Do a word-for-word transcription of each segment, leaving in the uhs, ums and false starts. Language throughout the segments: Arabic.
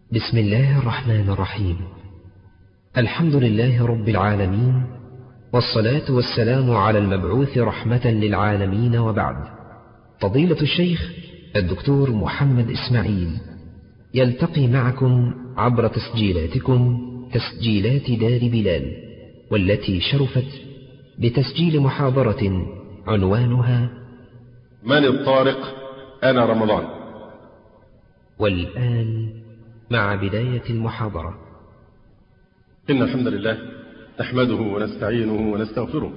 بسم الله الرحمن الرحيم. الحمد لله رب العالمين، والصلاة والسلام على المبعوث رحمة للعالمين، وبعد. فضيلة الشيخ الدكتور محمد إسماعيل يلتقي معكم عبر تسجيلاتكم تسجيلات دار بلال، والتي شرفت بتسجيل محاضرة عنوانها من الطارق أنا رمضان. والآن مع بداية المحاضرة. إن الحمد لله نحمده ونستعينه ونستغفره،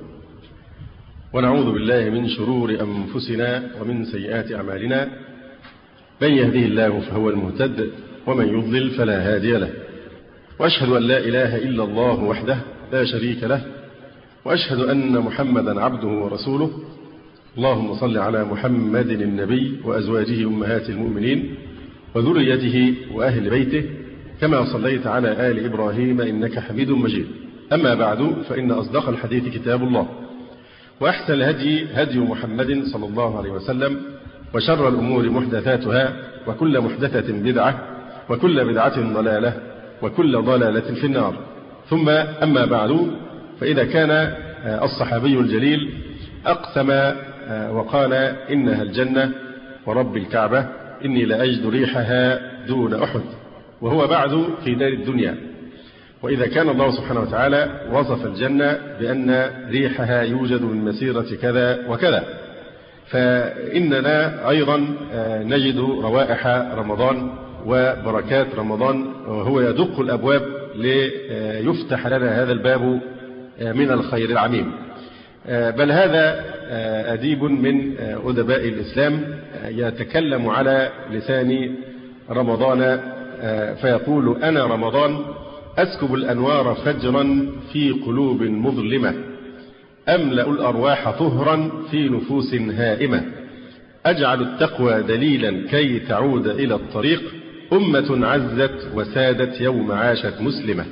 ونعوذ بالله من شرور أنفسنا ومن سيئات أعمالنا. من يهده الله فهو المهتد، ومن يضلل فلا هادي له. وأشهد أن لا إله إلا الله وحده لا شريك له، وأشهد أن محمدا عبده ورسوله. اللهم صل على محمد النبي وأزواجه أمهات المؤمنين وذريته وأهل بيته، كما صليت على آل إبراهيم إنك حميد مجيد. أما بعد، فإن أصدق الحديث كتاب الله، وأحسن الهدي هدي محمد صلى الله عليه وسلم، وشر الأمور محدثاتها، وكل محدثة بدعة، وكل بدعة ضلالة، وكل ضلالة في النار. ثم أما بعد، فإذا كان الصحابي الجليل أقسم وقال إنها الجنة ورب الكعبة إني لأجد ريحها دون أحد، وهو بعد في دار الدنيا. وإذا كان الله سبحانه وتعالى وصف الجنة بأن ريحها يوجد من مسيرة كذا وكذا، فإننا أيضا نجد روائح رمضان وبركات رمضان، وهو يدق الأبواب ليفتح لنا هذا الباب من الخير العميم. بل هذا أديب من أدباء الإسلام يتكلم على لسان رمضان فيقول: أنا رمضان أسكب الأنوار فجرا في قلوب مظلمة، أملأ الأرواح طهرا في نفوس هائمة، أجعل التقوى دليلا كي تعود إلى الطريق، أمة عزت وسادت يوم عاشت مسلمة.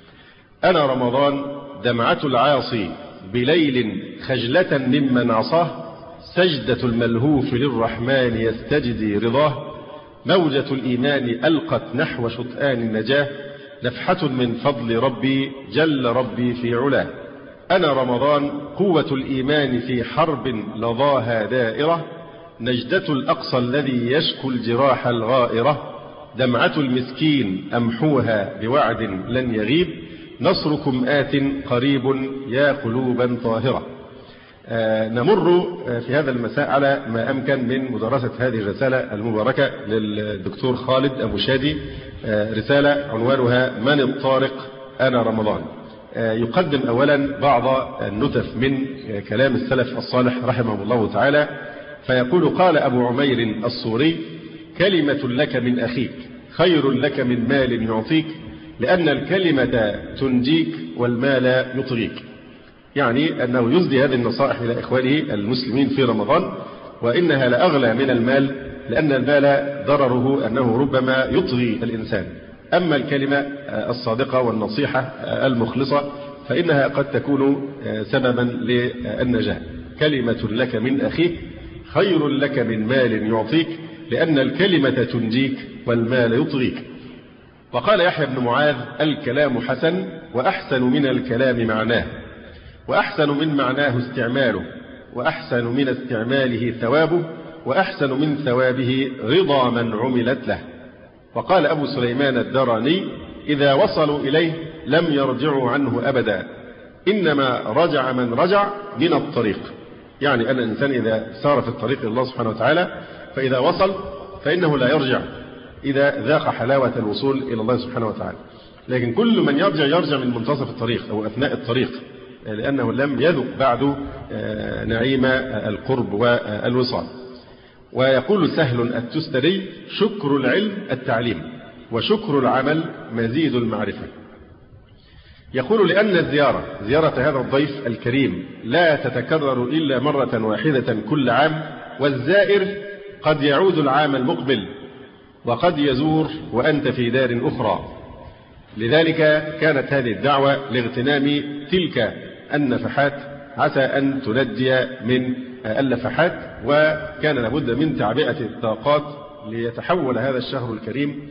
أنا رمضان دمعة العاصي بليل خجلة ممن عصاه، سجدة الملهوف للرحمن يستجدي رضاه، موجة الإيمان ألقت نحو شطآن النجاة، نفحة من فضل ربي جل ربي في علاه. أنا رمضان قوة الإيمان في حرب لظاها دائرة، نجدة الأقصى الذي يشكو الجراح الغائرة، دمعة المسكين أمحوها بوعد لن يغيب، نصركم آت قريب يا قلوبا طاهرة. آه نمر في هذا المساء على ما أمكن من مدرسة هذه الرسالة المباركة للدكتور خالد أبو شادي، آه رسالة عنوانها من الطارق أنا رمضان. آه يقدم أولا بعض النتف من كلام السلف الصالح رحمه الله تعالى، فيقول: قال أبو عمير الصوري: كلمة لك من أخيك خير لك من مال يعطيك، لأن الكلمة تنجيك والمال يطغيك. يعني أنه يسدي هذه النصائح إلى إخوانه المسلمين في رمضان، وإنها لأغلى من المال، لأن المال ضرره أنه ربما يطغي الإنسان، أما الكلمة الصادقة والنصيحة المخلصة فإنها قد تكون سببا للنجاة. كلمة لك من أخيك خير لك من مال يعطيك، لأن الكلمة تنجيك والمال يطغيك. وقال يحيى بن معاذ: الكلام حسن، وأحسن من الكلام معناه، وأحسن من معناه استعماله، وأحسن من استعماله ثوابه، وأحسن من ثوابه رضا من عملت له. وقال أبو سليمان الدراني: إذا وصلوا إليه لم يرجعوا عنه أبدا، إنما رجع من رجع من الطريق. يعني أن الإنسان إذا سار في الطريق الله سبحانه وتعالى فإذا وصل فإنه لا يرجع إذا ذاق حلاوة الوصول إلى الله سبحانه وتعالى. لكن كل من يرجع يرجع من منتصف الطريق أو أثناء الطريق، لأنه لم يذق بعد نعيم القرب والوصال. ويقول سهل التستري: شكر العلم التعليم، وشكر العمل مزيد المعرفة. يقول: لأن الزيارة زيارة هذا الضيف الكريم لا تتكرر إلا مرة واحدة كل عام، والزائر قد يعود العام المقبل، وقد يزور وأنت في دار أخرى. لذلك كانت هذه الدعوة لاغتنام تلك النفحات، عسى أن تنجي من اللفحات، وكان لابد من تعبئة الطاقات ليتحول هذا الشهر الكريم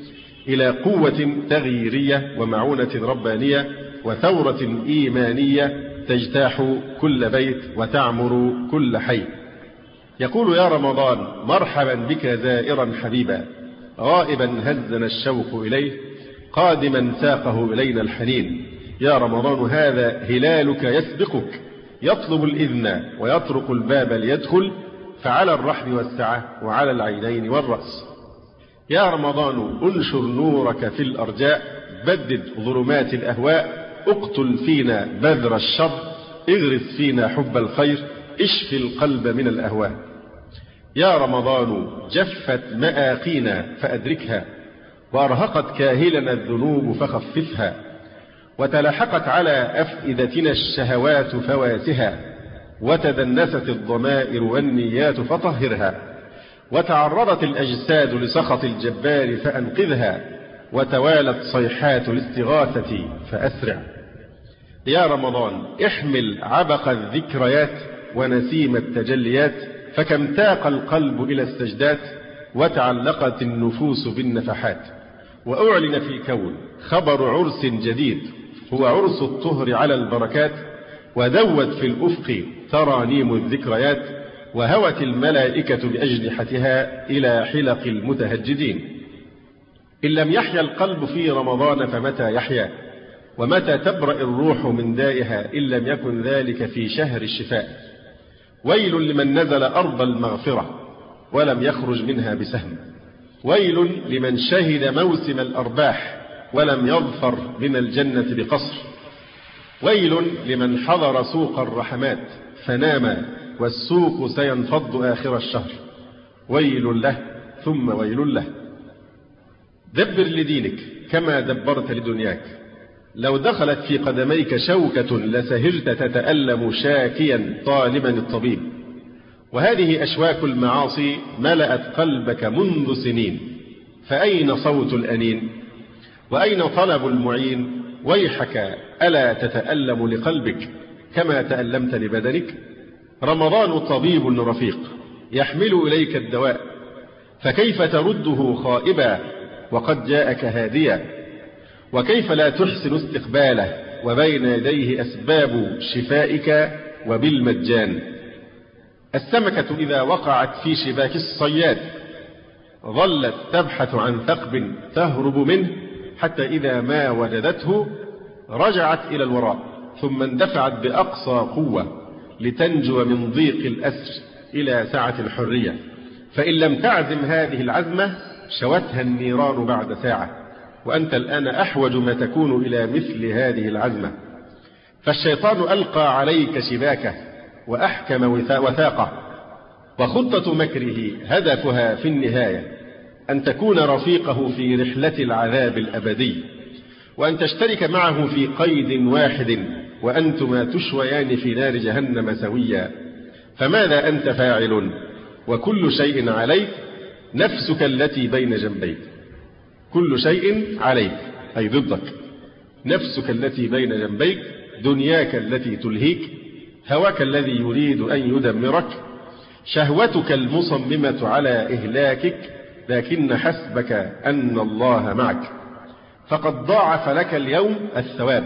إلى قوة تغييرية ومعونة ربانية وثورة إيمانية تجتاح كل بيت وتعمر كل حي. يقول يا رمضان مرحبا بك زائرا حبيبا، غائبا هزنا الشوق إليه، قادما ساقه إلينا الحنين. يا رمضان هذا هلالك يسبقك، يطلب الإذن ويطرق الباب ليدخل، فعلى الرحب والسعة وعلى العينين والرأس. يا رمضان انشر نورك في الأرجاء، بدد ظلمات الأهواء، اقتل فينا بذر الشر، اغرس فينا حب الخير، اشف القلب من الأهواء. يا رمضان جفت مآقينا فأدركها، وأرهقت كاهلنا الذنوب فخففها، وتلاحقت على أفئدتنا الشهوات فواتها، وتدنست الضمائر والنيات فطهرها، وتعرضت الأجساد لسخط الجبار فأنقذها، وتوالت صيحات الاستغاثة فأسرع. يا رمضان احمل عبق الذكريات ونسيم التجليات، فكم تاق القلب إلى السجدات، وتعلقت النفوس بالنفحات. وأعلن في الكون خبر عرس جديد، هو عرس الطهر على البركات، ودوت في الأفق ترانيم الذكريات، وهوت الملائكة بأجنحتها إلى حلق المتهجدين. إن لم يحيا القلب في رمضان فمتى يحيا؟ ومتى تبرأ الروح من دائها إن لم يكن ذلك في شهر الشفاء؟ ويل لمن نزل أرض المغفرة ولم يخرج منها بسهم، ويل لمن شهد موسم الأرباح ولم يظفر من الجنة بقصر، ويل لمن حضر سوق الرحمات فنام والسوق سينفض آخر الشهر، ويل له ثم ويل له. دبر لدينك كما دبرت لدنياك، لو دخلت في قدميك شوكة لسهرت تتألم شاكيا طالبا الطبيب. وهذه أشواك المعاصي ملأت قلبك منذ سنين، فأين صوت الأنين؟ وأين طلب المعين؟ ويحك ألا تتألم لقلبك كما تألمت لبدنك؟ رمضان طبيب رفيق يحمل إليك الدواء، فكيف ترده خائبا وقد جاءك هاديا؟ وكيف لا تحسن استقباله وبين يديه أسباب شفائك وبالمجان؟ السمكة إذا وقعت في شباك الصياد ظلت تبحث عن ثقب تهرب منه، حتى إذا ما وجدته رجعت إلى الوراء، ثم اندفعت بأقصى قوة لتنجو من ضيق الأسر إلى سعة الحرية. فإن لم تعزم هذه العزمة شوتها النيران بعد ساعة، وأنت الآن أحوج ما تكون إلى مثل هذه العزمة. فالشيطان ألقى عليك شباكه وأحكم وثاقه، وخطة مكره هدفها في النهاية أن تكون رفيقه في رحلة العذاب الأبدي، وأن تشترك معه في قيد واحد، وأنتما تشويان في نار جهنم سويا. فماذا أنت فاعل؟ وكل شيء عليك، نفسك التي بين جنبيك. كل شيء عليك أي ضدك، نفسك التي بين جنبيك، دنياك التي تلهيك، هواك الذي يريد أن يدمرك، شهوتك المصممة على إهلاكك، لكن حسبك أن الله معك، فقد ضاعف لك اليوم الثواب،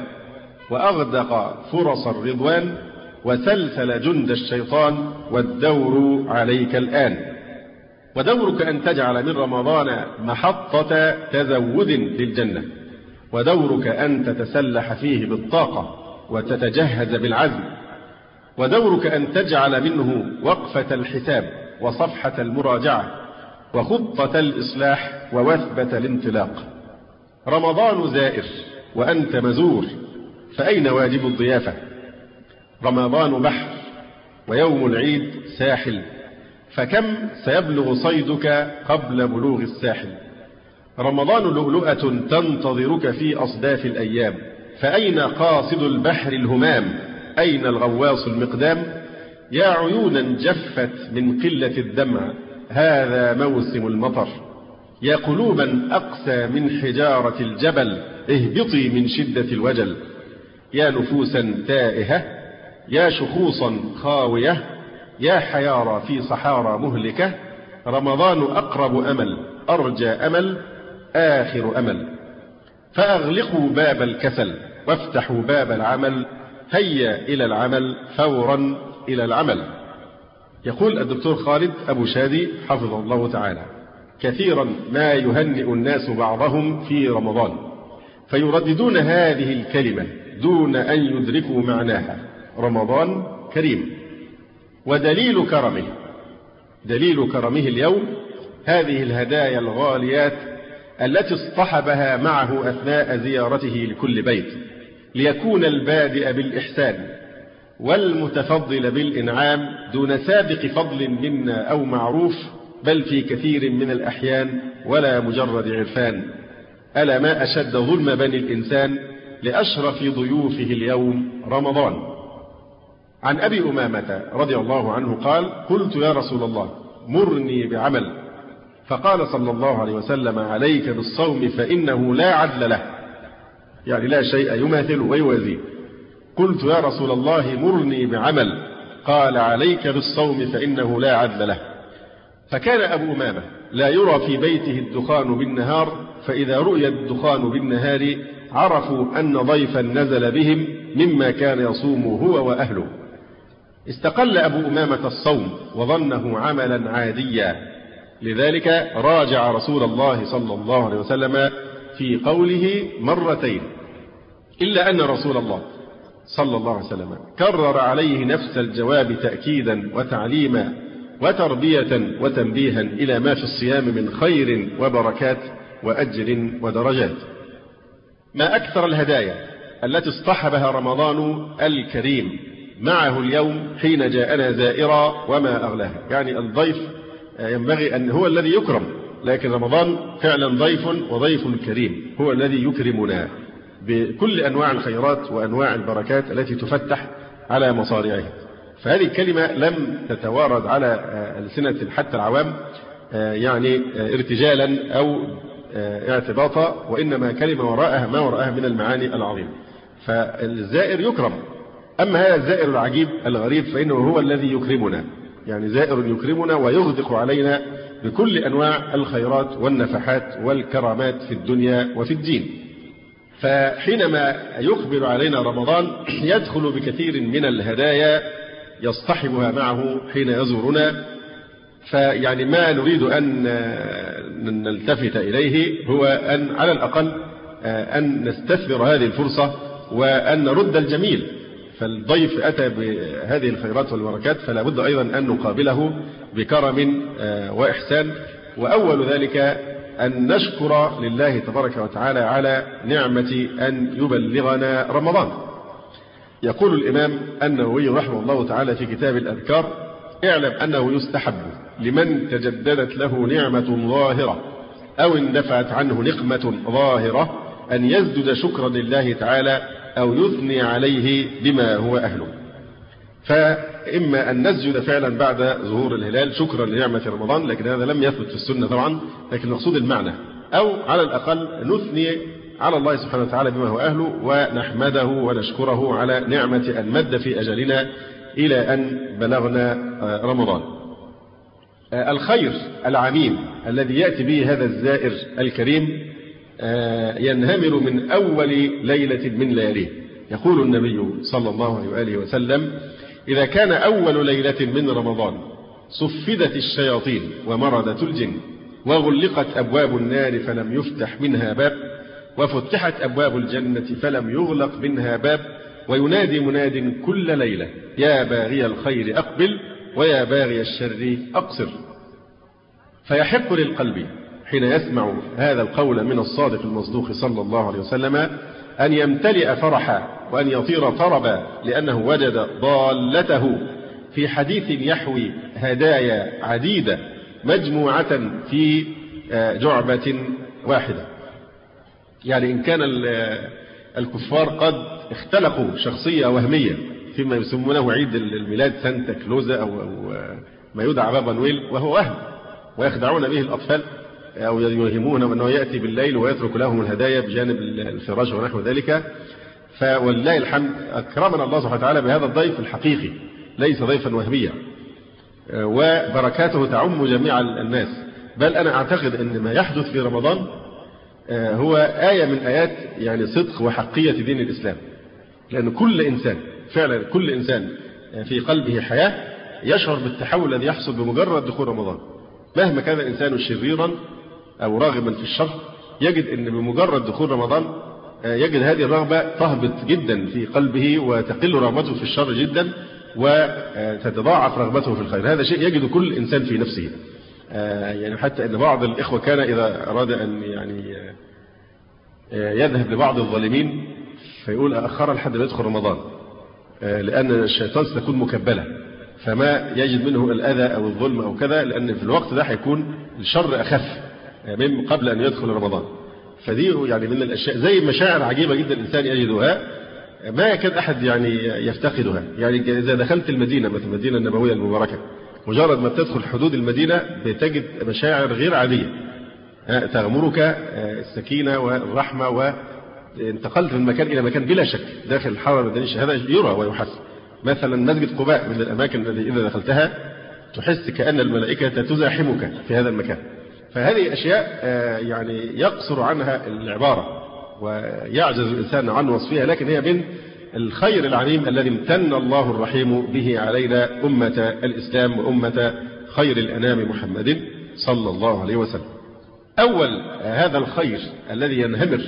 وأغدق فرص الرضوان، وسلسل جند الشيطان، والدور عليك الآن. ودورك أن تجعل من رمضان محطة تزود للجنة، ودورك أن تتسلح فيه بالطاقة وتتجهز بالعزم، ودورك أن تجعل منه وقفة الحساب وصفحة المراجعة وخطة الإصلاح ووثبة الانطلاق. رمضان زائر وأنت مزور، فأين واجب الضيافة؟ رمضان بحر ويوم العيد ساحل، فكم سيبلغ صيدك قبل بلوغ الساحل؟ رمضان لؤلؤة تنتظرك في أصداف الأيام، فأين قاصد البحر الهمام؟ أين الغواص المقدام؟ يا عيونا جفت من قلة الدمع، هذا موسم المطر. يا قلوبا أقسى من حجارة الجبل، اهبطي من شدة الوجل. يا نفوسا تائهة، يا شخوصا خاوية، يا حيارى في صحارى مهلكة، رمضان أقرب أمل، أرجى أمل، آخر أمل، فأغلقوا باب الكسل وافتحوا باب العمل، هيا إلى العمل فورا إلى العمل. يقول الدكتور خالد أبو شادي حفظه الله تعالى: كثيرا ما يهنئ الناس بعضهم في رمضان فيرددون هذه الكلمة دون أن يدركوا معناها: رمضان كريم. ودليل كرمه دليل كرمه اليوم هذه الهدايا الغاليات التي اصطحبها معه أثناء زيارته لكل بيت، ليكون البادئ بالإحسان والمتفضل بالإنعام دون سابق فضل منا أو معروف، بل في كثير من الأحيان ولا مجرد عرفان. ألا ما أشد ظلم بني الإنسان لأشرف ضيوفه اليوم رمضان. عن أبي أمامة رضي الله عنه قال: قلت يا رسول الله مرني بعمل، فقال صلى الله عليه وسلم: عليك بالصوم فإنه لا عدل له، يعني لا شيء يماثل ويوازيه. قلت يا رسول الله مرني بعمل، قال: عليك بالصوم فإنه لا عدل له. فكان أبو أمامة لا يرى في بيته الدخان بالنهار، فإذا رؤي الدخان بالنهار عرفوا أن ضيفا نزل بهم مما كان يصوم هو وأهله. استقل أبو أمامة الصوم وظنه عملا عاديا، لذلك راجع رسول الله صلى الله عليه وسلم في قوله مرتين، إلا أن رسول الله صلى الله عليه وسلم كرر عليه نفس الجواب تأكيدا وتعليما وتربية وتنبيها إلى ما في الصيام من خير وبركات وأجر ودرجات. ما أكثر الهدايا التي اصطحبها رمضان الكريم معه اليوم حين جاءنا زائرا وما أغلاها. يعني الضيف ينبغي أن هو الذي يكرم، لكن رمضان فعلا ضيف وضيف كريم، هو الذي يكرمنا بكل أنواع الخيرات وأنواع البركات التي تفتح على مصارعها. فهذه الكلمة لم تتوارد على ألسنة حتى العوام يعني ارتجالا أو اعتباطا، وإنما كلمة وراءها ما وراءها من المعاني العظيمة. فالزائر يكرم، أما هذا الزائر العجيب الغريب فإنه هو الذي يكرمنا، يعني زائر يكرمنا ويغدق علينا بكل أنواع الخيرات والنفحات والكرامات في الدنيا وفي الدين. فحينما يقبل علينا رمضان يدخل بكثير من الهدايا يصطحبها معه حين يزورنا. فيعني ما نريد أن نلتفت إليه هو أن على الأقل أن نستثمر هذه الفرصة وأن نرد الجميل. فالضيف أتى بهذه الخيرات والبركات فلا بد أيضا أن نقابله بكرم وإحسان، وأول ذلك أن نشكر لله تبارك وتعالى على نعمة أن يبلغنا رمضان. يقول الإمام النووي رحمه الله تعالى في كتاب الأذكار: اعلم أنه يستحب لمن تجددت له نعمة ظاهرة أو اندفعت عنه نقمة ظاهرة أن يزدد شكرا لله تعالى أو يثني عليه بما هو أهله. فإما أن نسجد فعلا بعد ظهور الهلال شكرا لنعمة رمضان، لكن هذا لم يثبت في السنة طبعا، لكن المقصود المعنى، أو على الأقل نثني على الله سبحانه وتعالى بما هو أهله ونحمده ونشكره على نعمة أن مد في أجلنا إلى أن بلغنا رمضان. الخير العميم الذي يأتي به هذا الزائر الكريم ينهمر من أول ليلة من لياليه. يقول النبي صلى الله عليه وآله وسلم: إذا كان أول ليلة من رمضان صفدت الشياطين ومردت الجن وغلقت أبواب النار فلم يفتح منها باب وفتحت أبواب الجنة فلم يغلق منها باب وينادي مناد كل ليلة: يا باغي الخير أقبل ويا باغي الشر أقصر. فيحق للقلب حين يسمع هذا القول من الصادق المصدوق صلى الله عليه وسلم أن يمتلئ فرحا وأن يطير طربا، لأنه وجد ضالته في حديث يحوي هدايا عديدة مجموعة في جعبة واحدة. يعني إن كان الكفار قد اختلقوا شخصية وهمية فيما يسمونه عيد الميلاد سانتا كلوزا أو ما يدعى بابا نويل، وهو وهم ويخدعون به الأطفال أو يوهمون أنه يأتي بالليل ويترك لهم الهدايا بجانب الفراش ونحو ذلك. فولله الحمد أكرمنا الله سبحانه وتعالى بهذا الضيف الحقيقي، ليس ضيفا وهميا، وبركاته تعم جميع الناس. بل أنا أعتقد أن ما يحدث في رمضان هو آية من آيات يعني صدق وحقية دين الإسلام، لأن كل إنسان فعلا كل إنسان في قلبه حياة يشعر بالتحول الذي يحصل بمجرد دخول رمضان. مهما كان الإنسان شريرا أو راغبا في الشر يجد أن بمجرد دخول رمضان يجد هذه الرغبة تهبط جدا في قلبه وتقل رغبته في الشر جدا وتتضاعف رغبته في الخير. هذا شيء يجد كل إنسان في نفسه. يعني حتى أن بعض الإخوة كان إذا أراد أن يعني يذهب لبعض الظالمين فيقول أخر لحد ما يدخل رمضان، لأن الشيطان ستكون مكبلة فما يجد منه الأذى أو الظلم أو كذا، لأن في الوقت ده هيكون الشر أخف من قبل أن يدخل رمضان. فدي يعني من الأشياء زي مشاعر عجيبة جدا الإنسان يجدها ما يكاد أحد يعني يفتقدها. يعني إذا دخلت المدينة مثل المدينة النبوية المباركة مجرد ما تدخل حدود المدينة بتجد مشاعر غير عادية تغمرك السكينة والرحمة، وانتقلت من مكان إلى مكان بلا شك داخل الحرم المدني. هذا يرى ويحس. مثلا مسجد قباء من الأماكن التي إذا دخلتها تحس كأن الملائكة تزاحمك في هذا المكان. فهذه أشياء يعني يقصر عنها العبارة ويعجز الإنسان عن وصفها، لكن هي من الخير العظيم الذي امتن الله الرحيم به علينا أمة الإسلام وأمة خير الأنام محمد صلى الله عليه وسلم. أول هذا الخير الذي ينهمر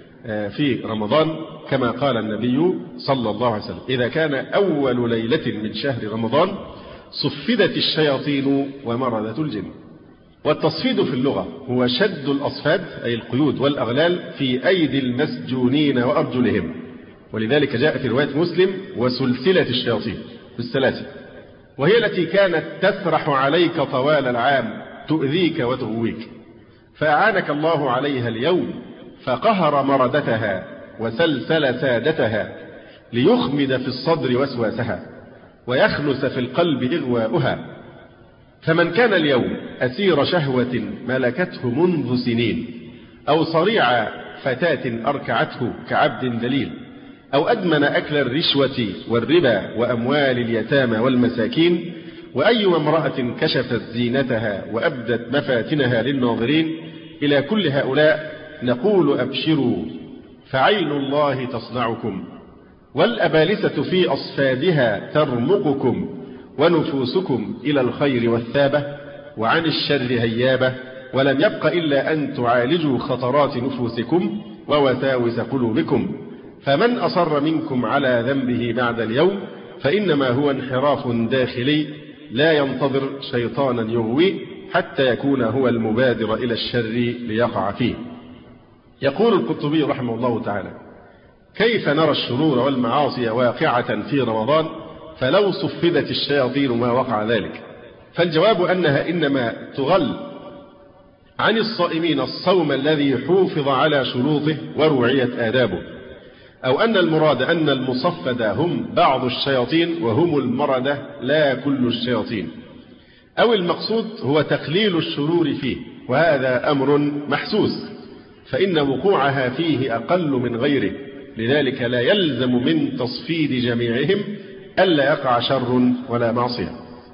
في رمضان كما قال النبي صلى الله عليه وسلم: إذا كان أول ليلة من شهر رمضان صفدت الشياطين ومردة الجن. والتصفيد في اللغة هو شد الأصفاد أي القيود والأغلال في أيدي المسجونين وأرجلهم، ولذلك جاء في رواية مسلم: وسلسلة الشياطين بالسلاسل، وهي التي كانت تسرح عليك طوال العام تؤذيك وتغويك، فأعانك الله عليها اليوم فقهر مردتها وسلسل سادتها ليخمد في الصدر وسواسها ويخلص في القلب إغواؤها. فمن كان اليوم أسير شهوة ملكته منذ سنين، أو صريع فتاة أركعته كعبد دليل، أو أدمن أكل الرشوة والربا وأموال اليتامى والمساكين، وأي امرأة كشفت زينتها وأبدت مفاتنها للناظرين، إلى كل هؤلاء نقول: أبشروا فعين الله تصنعكم، والأبالسة في أصفادها ترمقكم، ونفوسكم إلى الخير والثابة، وعن الشر هيابة، ولم يبق إلا أن تعالجوا خطرات نفوسكم ووساوس قلوبكم. فمن أصر منكم على ذنبه بعد اليوم فإنما هو انحراف داخلي لا ينتظر شيطانا يغوي حتى يكون هو المبادر إلى الشر ليقع فيه. يقول القرطبي رحمه الله تعالى: كيف نرى الشرور والمعاصي واقعة في رمضان فلو صفدت الشياطين ما وقع ذلك؟ فالجواب أنها إنما تغل عن الصائمين الصوم الذي حوفظ على شروطه ورعيت آدابه، أو أن المراد أن المصفد هم بعض الشياطين وهم المردة لا كل الشياطين، أو المقصود هو تقليل الشرور فيه، وهذا أمر محسوس فإن وقوعها فيه أقل من غيره، لذلك لا يلزم من تصفيد جميعهم ألا يقع شر ولا معصية.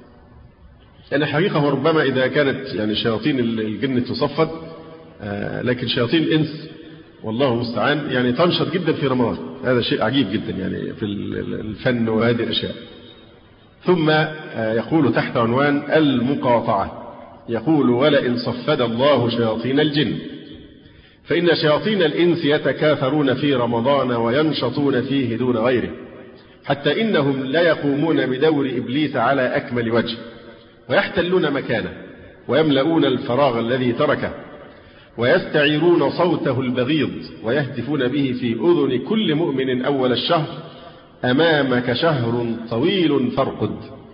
يعني حقيقة وربما إذا كانت يعني شياطين الجن تصفد، آه لكن شياطين الإنس والله المستعان يعني تنشط جدا في رمضان. هذا شيء عجيب جدا يعني في الفن وهذه الأشياء. ثم آه يقول تحت عنوان المقاطعة، يقول: ولئن صفد الله شياطين الجن فإن شياطين الإنس يتكاثرون في رمضان وينشطون فيه دون غيره، حتى إنهم لا يقومون بدور إبليس على أكمل وجه، ويحتلون مكانه ويملؤون الفراغ الذي تركه، ويستعيرون صوته البغيض ويهتفون به في أذن كل مؤمن أول الشهر: أمامك شهر طويل فارقد.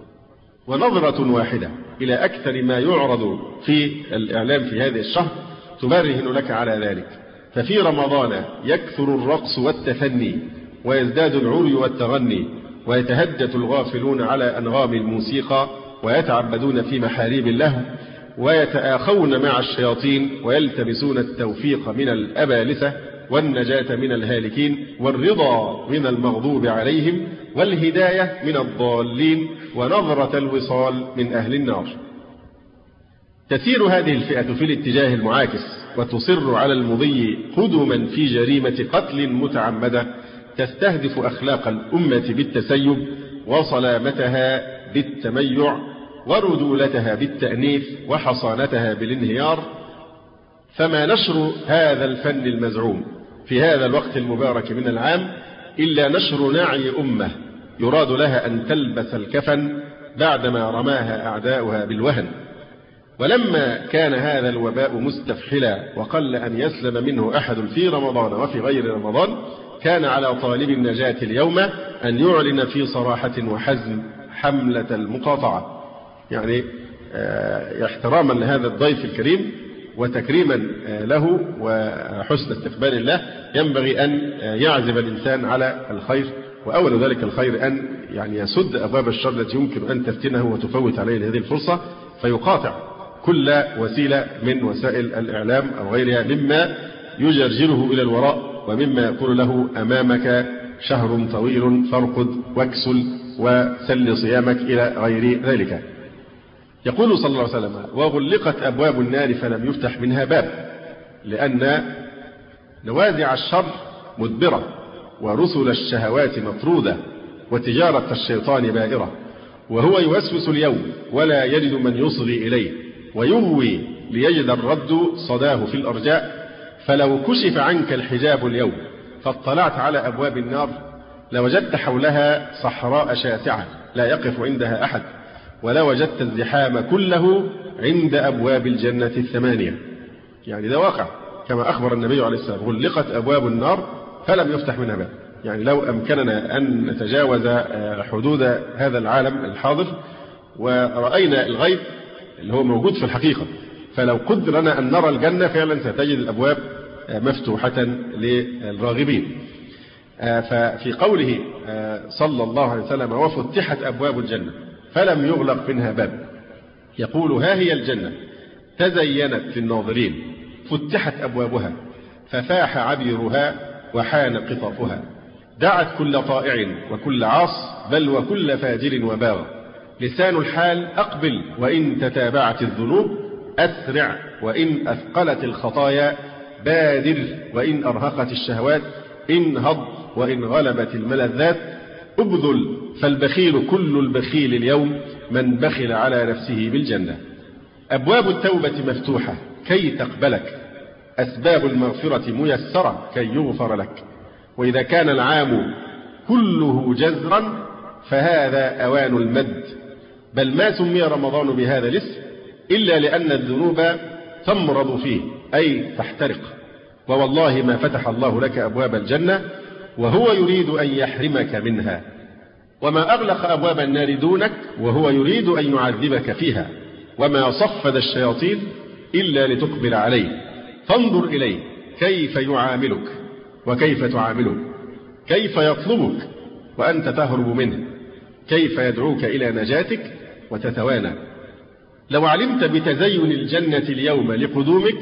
ونظرة واحدة إلى أكثر ما يعرض في الإعلام في هذا الشهر تبرهن لك على ذلك. ففي رمضان يكثر الرقص والتفني ويزداد العري والتغني، ويتهدد الغافلون على أنغام الموسيقى، ويتعبدون في محاريب اللهو، ويتآخون مع الشياطين، ويلتمسون التوفيق من الأبالسة، والنجاة من الهالكين، والرضا من المغضوب عليهم، والهداية من الضالين، ونظرة الوصال من أهل النار. تسير هذه الفئة في الاتجاه المعاكس وتصر على المضي قدما في جريمة قتل متعمدة تستهدف أخلاق الأمة بالتسيب وصلامتها بالتميع ورجولتها بالتأنيف وحصانتها بالانهيار. فما نشر هذا الفن المزعوم في هذا الوقت المبارك من العام إلا نشر نعي أمة يراد لها أن تلبس الكفن بعدما رماها أعداؤها بالوهن. ولما كان هذا الوباء مستفحلا وقل أن يسلم منه أحد في رمضان وفي غير رمضان، كان على طالب النجاة اليوم أن يعلن في صراحة وحزم حملة المقاطعة، يعني احتراما لهذا الضيف الكريم وتكريما له وحسن استقبال الله ينبغي أن يعزم الإنسان على الخير، وأول ذلك الخير أن يعني يسد أبواب الشر التي يمكن أن تفتنه وتفوت عليه هذه الفرصة، فيقاطع كل وسيلة من وسائل الإعلام أو غيرها مما يجرجره إلى الوراء ومما يقول له أمامك شهر طويل فارقد واكسل وسل صيامك إلى غير ذلك. يقول صلى الله عليه وسلم: وغلقت أبواب النار فلم يفتح منها باب، لأن نوازع الشر مدبرة ورسل الشهوات مطرودة وتجارة الشيطان بائرة، وهو يوسوس اليوم ولا يجد من يصغي إليه ويهوي ليجد الرد صداه في الأرجاء. فلو كشف عنك الحجاب اليوم فاطلعت على أبواب النار لوجدت حولها صحراء شاسعة لا يقف عندها أحد، ولا وجدت الزحام كله عند أبواب الجنة الثمانية. يعني ده واقع كما أخبر النبي عليه الصلاة والسلام: غلقت أبواب النار فلم يفتح منها باب. يعني لو أمكننا أن نتجاوز حدود هذا العالم الحاضر ورأينا الغيب اللي هو موجود في الحقيقة، فلو قدر لنا أن نرى الجنة فعلا ستجد الأبواب مفتوحة للراغبين. ففي قوله صلى الله عليه وسلم: وفتحت أبواب الجنة فلم يغلق منها باب، يقول: ها هي الجنة تزينت للناظرين فتحت أبوابها ففاح عبيرها وحان قطافها، دعت كل طائع وكل عاص بل وكل فاجر وباغ، لسان الحال أقبل وإن تتابعت الذنوب، أسرع وإن أثقلت الخطايا، بادر وإن أرهقت الشهوات، انهض وإن غلبت الملذات، أبذل فالبخيل كل البخيل اليوم من بخل على نفسه بالجنة. أبواب التوبة مفتوحة كي تقبلك، أسباب المغفرة ميسرة كي يغفر لك، وإذا كان العام كله جزرا فهذا أوان المد. بل ما سمي رمضان بهذا الاسم إلا لأن الذنوب تمرض فيه أي تحترق، ووالله ما فتح الله لك أبواب الجنة وهو يريد أن يحرمك منها، وما أغلق أبواب النار دونك وهو يريد أن يعذبك فيها، وما صفد الشياطين إلا لتقبل عليه. فانظر إليه كيف يعاملك وكيف تعامله، كيف يطلبك وأنت تهرب منه، كيف يدعوك إلى نجاتك وتتوانى. لو علمت بتزين الجنة اليوم لقدومك،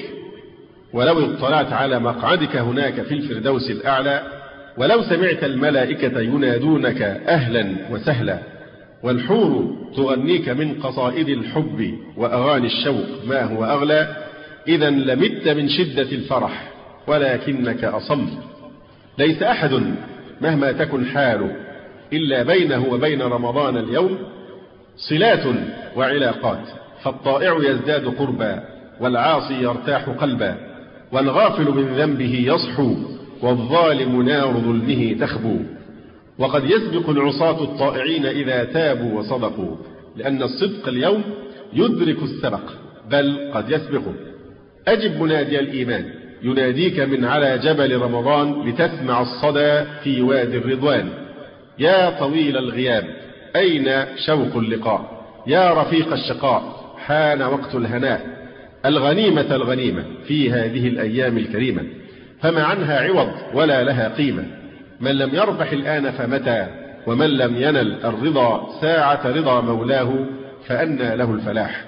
ولو اطلعت على مقعدك هناك في الفردوس الأعلى، ولو سمعت الملائكة ينادونك أهلا وسهلا، والحور تغنيك من قصائد الحب وأغاني الشوق ما هو أغلى، إذا لمت من شدة الفرح ولكنك أصم. ليس أحد مهما تكن حاله إلا بينه وبين رمضان اليوم صلات وعلاقات، فالطائع يزداد قربا والعاصي يرتاح قلبا، والغافل من ذنبه يصحو والظالم نار ظلمه تخبو. وقد يسبق العصاة الطائعين إذا تابوا وصدقوا، لأن الصدق اليوم يدرك السبق بل قد يسبقه. أجب منادي الإيمان يناديك من على جبل رمضان لتسمع الصدى في وادي الرضوان. يا طويل الغياب أين شوق اللقاء، يا رفيق الشقاء حان وقت الهناء، الغنيمة الغنيمة في هذه الأيام الكريمة، فما عنها عوض ولا لها قيمة. من لم يربح الآن فمتى، ومن لم ينل الرضا ساعة رضا مولاه فأنى له الفلاح.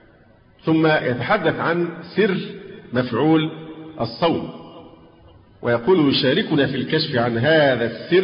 ثم يتحدث عن سر مفعول الصوم، ويقول: يشاركنا في الكشف عن هذا السر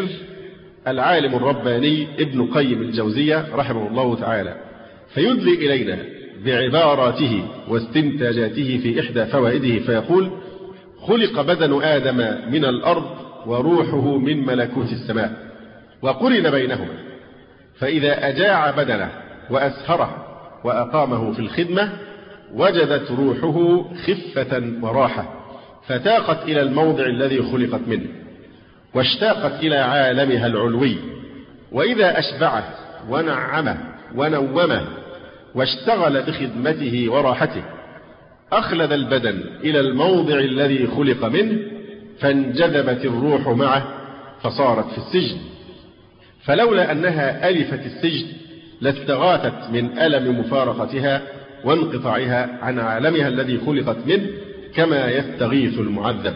العالم الرباني ابن قيم الجوزية رحمه الله تعالى، فيدلي إلينا بعباراته واستنتاجاته في إحدى فوائده فيقول: خلق بدن آدم من الأرض وروحه من ملكوت السماء، وقرن بينهما، فإذا أجاع بدنه وأسهره وأقامه في الخدمة وجدت روحه خفة وراحة، فتاقت إلى الموضع الذي خلقت منه، واشتاقت إلى عالمها العلوي. وإذا أشبعه ونعمه ونومه واشتغل بخدمته وراحته أخلد البدن إلى الموضع الذي خلق منه، فانجذبت الروح معه فصارت في السجن. فلولا أنها ألفت السجن لاستغاثت من ألم مفارقتها وانقطاعها عن عالمها الذي خلقت منه كما يستغيث المعذب.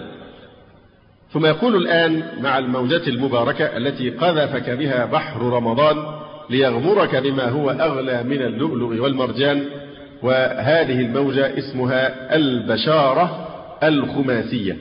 ثم يقول الآن مع الموجة المباركة التي قذفك بها بحر رمضان ليغمرك بما هو أغلى من اللؤلؤ والمرجان، وهذه الموجة اسمها البشارة الخماسية.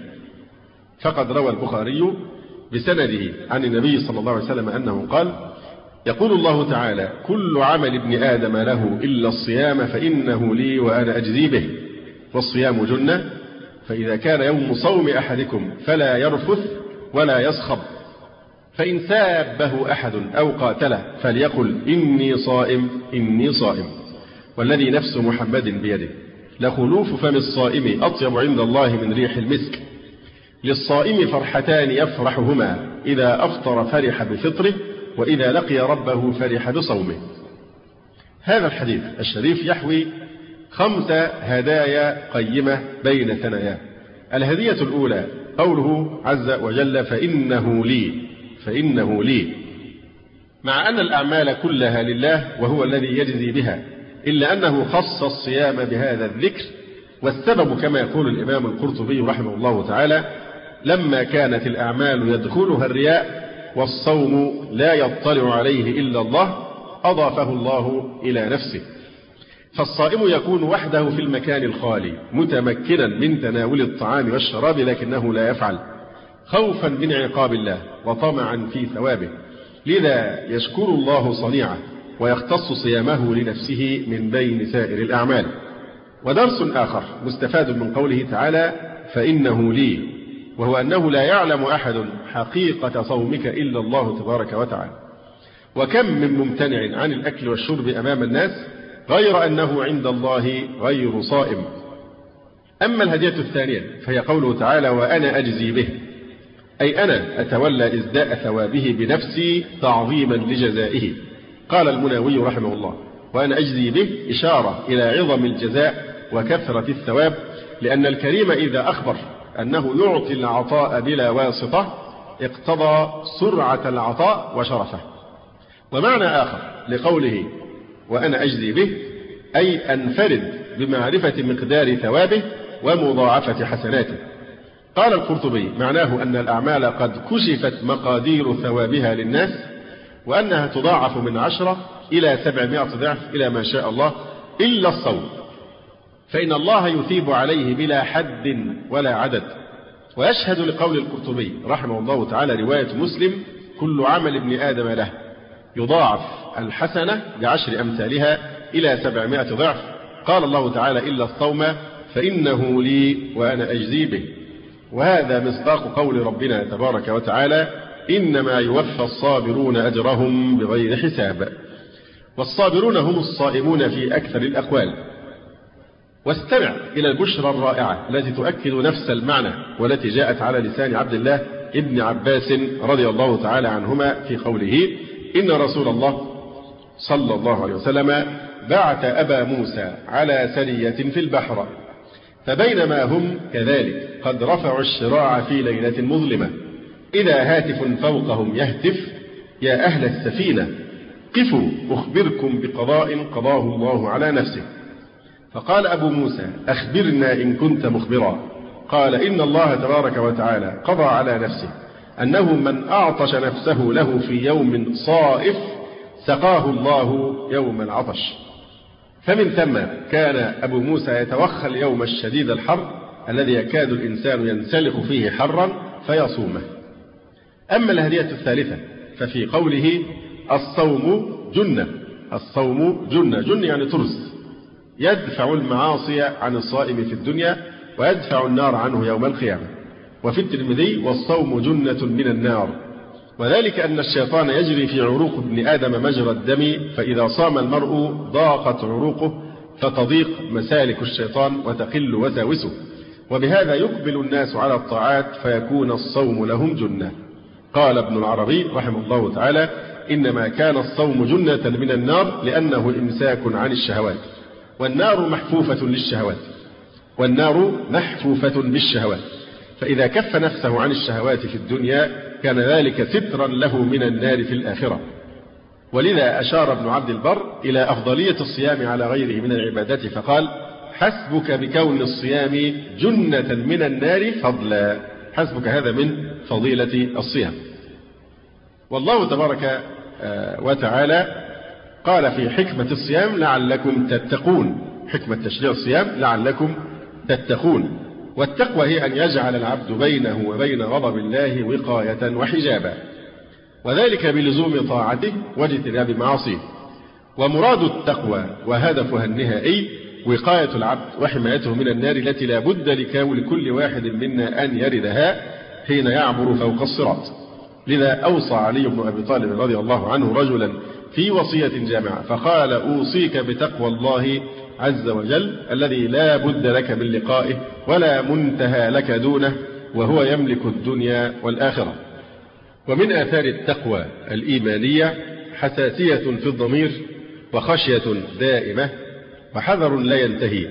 فقد روى البخاري بسنده عن النبي صلى الله عليه وسلم أنه قال: يقول الله تعالى: كل عمل ابن آدم له إلا الصيام فإنه لي وأنا أجزي به، والصيام جنة، فإذا كان يوم صوم أحدكم فلا يرفث ولا يصخب، فإن سابه أحد أو قاتله فليقل إني صائم إني صائم، والذي نفس محمد بيده لخلوف فم الصائم أطيب عند الله من ريح المسك. للصائم فرحتان يفرحهما: إذا أفطر فرح بفطره، وإذا لقي ربه فرح بصومه. هذا الحديث الشريف يحوي خمس هدايا قيمة بين ثناياه. الهدية الأولى قوله عز وجل: فإنه لي فإنه لي، مع أن الأعمال كلها لله وهو الذي يجزي بها، إلا أنه خص الصيام بهذا الذكر، والسبب كما يقول الإمام القرطبي رحمه الله تعالى: لما كانت الأعمال يدخلها الرياء والصوم لا يطلع عليه إلا الله أضافه الله إلى نفسه. فالصائم يكون وحده في المكان الخالي متمكنا من تناول الطعام والشراب، لكنه لا يفعل خوفا من عقاب الله وطمعا في ثوابه، لذا يشكر الله صنيعه ويختص صيامه لنفسه من بين سائر الأعمال. ودرس آخر مستفاد من قوله تعالى: فإنه لي، وهو أنه لا يعلم أحد حقيقة صومك إلا الله تبارك وتعالى. وكم من ممتنع عن الأكل والشرب أمام الناس غير أنه عند الله غير صائم. أما الهدية الثانية فهي قوله تعالى: وأنا أجزي به، أي أنا أتولى إزداء ثوابه بنفسي تعظيما لجزائه. قال المناوي رحمه الله: وأنا أجزي به إشارة إلى عظم الجزاء وكثرة الثواب، لأن الكريم إذا أخبر أنه يعطي العطاء بلا واسطة اقتضى سرعة العطاء وشرفه. ومعنى آخر لقوله وأنا أجزي به أي أنفرد بمعرفة مقدار ثوابه ومضاعفة حسناته. قال القرطبي: معناه أن الأعمال قد كشفت مقادير ثوابها للناس، وأنها تضاعف من عشرة إلى سبعمائة ضعف إلى ما شاء الله، إلا الصوم، فإن الله يثيب عليه بلا حد ولا عدد. ويشهد لقول القرطبي رحمه الله تعالى رواية مسلم: كل عمل ابن آدم له يضاعف الحسنة بعشر أمثالها إلى سبعمائة ضعف. قال الله تعالى: إلا الصوم فإنه لي وأنا أجزي به. وهذا مصداق قول ربنا تبارك وتعالى: إنما يوفى الصابرون أجرهم بغير حساب. والصابرون هم الصائمون في أكثر الأقوال. واستمع إلى البشرى الرائعة التي تؤكد نفس المعنى، والتي جاءت على لسان عبد الله ابن عباس رضي الله تعالى عنهما في قوله: إن رسول الله صلى الله عليه وسلم بعث أبا موسى على سرية في البحر، فبينما هم كذلك قد رفعوا الشراع في ليلة مظلمة، إذا هاتف فوقهم يهتف: يا أهل السفينة قفوا أخبركم بقضاء قضاه الله على نفسه. فقال أبو موسى: أخبرنا إن كنت مخبرا. قال: إن الله تبارك وتعالى قضى على نفسه أنه من أعطش نفسه له في يوم صائف سقاه الله يوم العطش. فمن ثم كان أبو موسى يتوخى اليوم الشديد الحر الذي يكاد الإنسان ينسلخ فيه حرا فيصومه. أما الهدية الثالثة ففي قوله: الصوم جنة. الصوم جنة، جنة يعني ترس، يدفع المعاصي عن الصائم في الدنيا ويدفع النار عنه يوم القيامة. وفي الترمذي: والصوم جنة من النار، وذلك أن الشيطان يجري في عروق ابن آدم مجرى الدم، فإذا صام المرء ضاقت عروقه فتضيق مسالك الشيطان وتقل وساوسه، وبهذا يقبل الناس على الطاعات فيكون الصوم لهم جنة. قال ابن العربي رحمه الله تعالى: إنما كان الصوم جنة من النار لأنه إمساك عن الشهوات، والنار محفوفة للشهوات والنار محفوفة بالشهوات، فإذا كف نفسه عن الشهوات في الدنيا كان ذلك سترا له من النار في الآخرة. ولذا أشار ابن عبد البر إلى أفضلية الصيام على غيره من العبادات فقال: حسبك بكون الصيام جنة من النار فضلا. حسبك هذا من فضيلة الصيام. والله تبارك وتعالى قال في حكمة الصيام: لعلكم تتقون. حكمة تشريع الصيام لعلكم تتقون. والتقوى هي أن يجعل العبد بينه وبين غضب الله وقاية وحجابا، وذلك بلزوم طاعته واجتناب معاصيه. ومراد التقوى وهدفها النهائي وقاية العبد وحمايته من النار التي لا بد لكل واحد منا أن يردها حين يعبر فوق الصراط. لذا أوصى علي بن أبي طالب رضي الله عنه رجلا في وصية جامعة فقال: أوصيك بتقوى الله عز وجل الذي لا بد لك من لقائه ولا منتهى لك دونه، وهو يملك الدنيا والآخرة. ومن آثار التقوى الإيمانية حساسية في الضمير وخشية دائمة وحذر لا ينتهي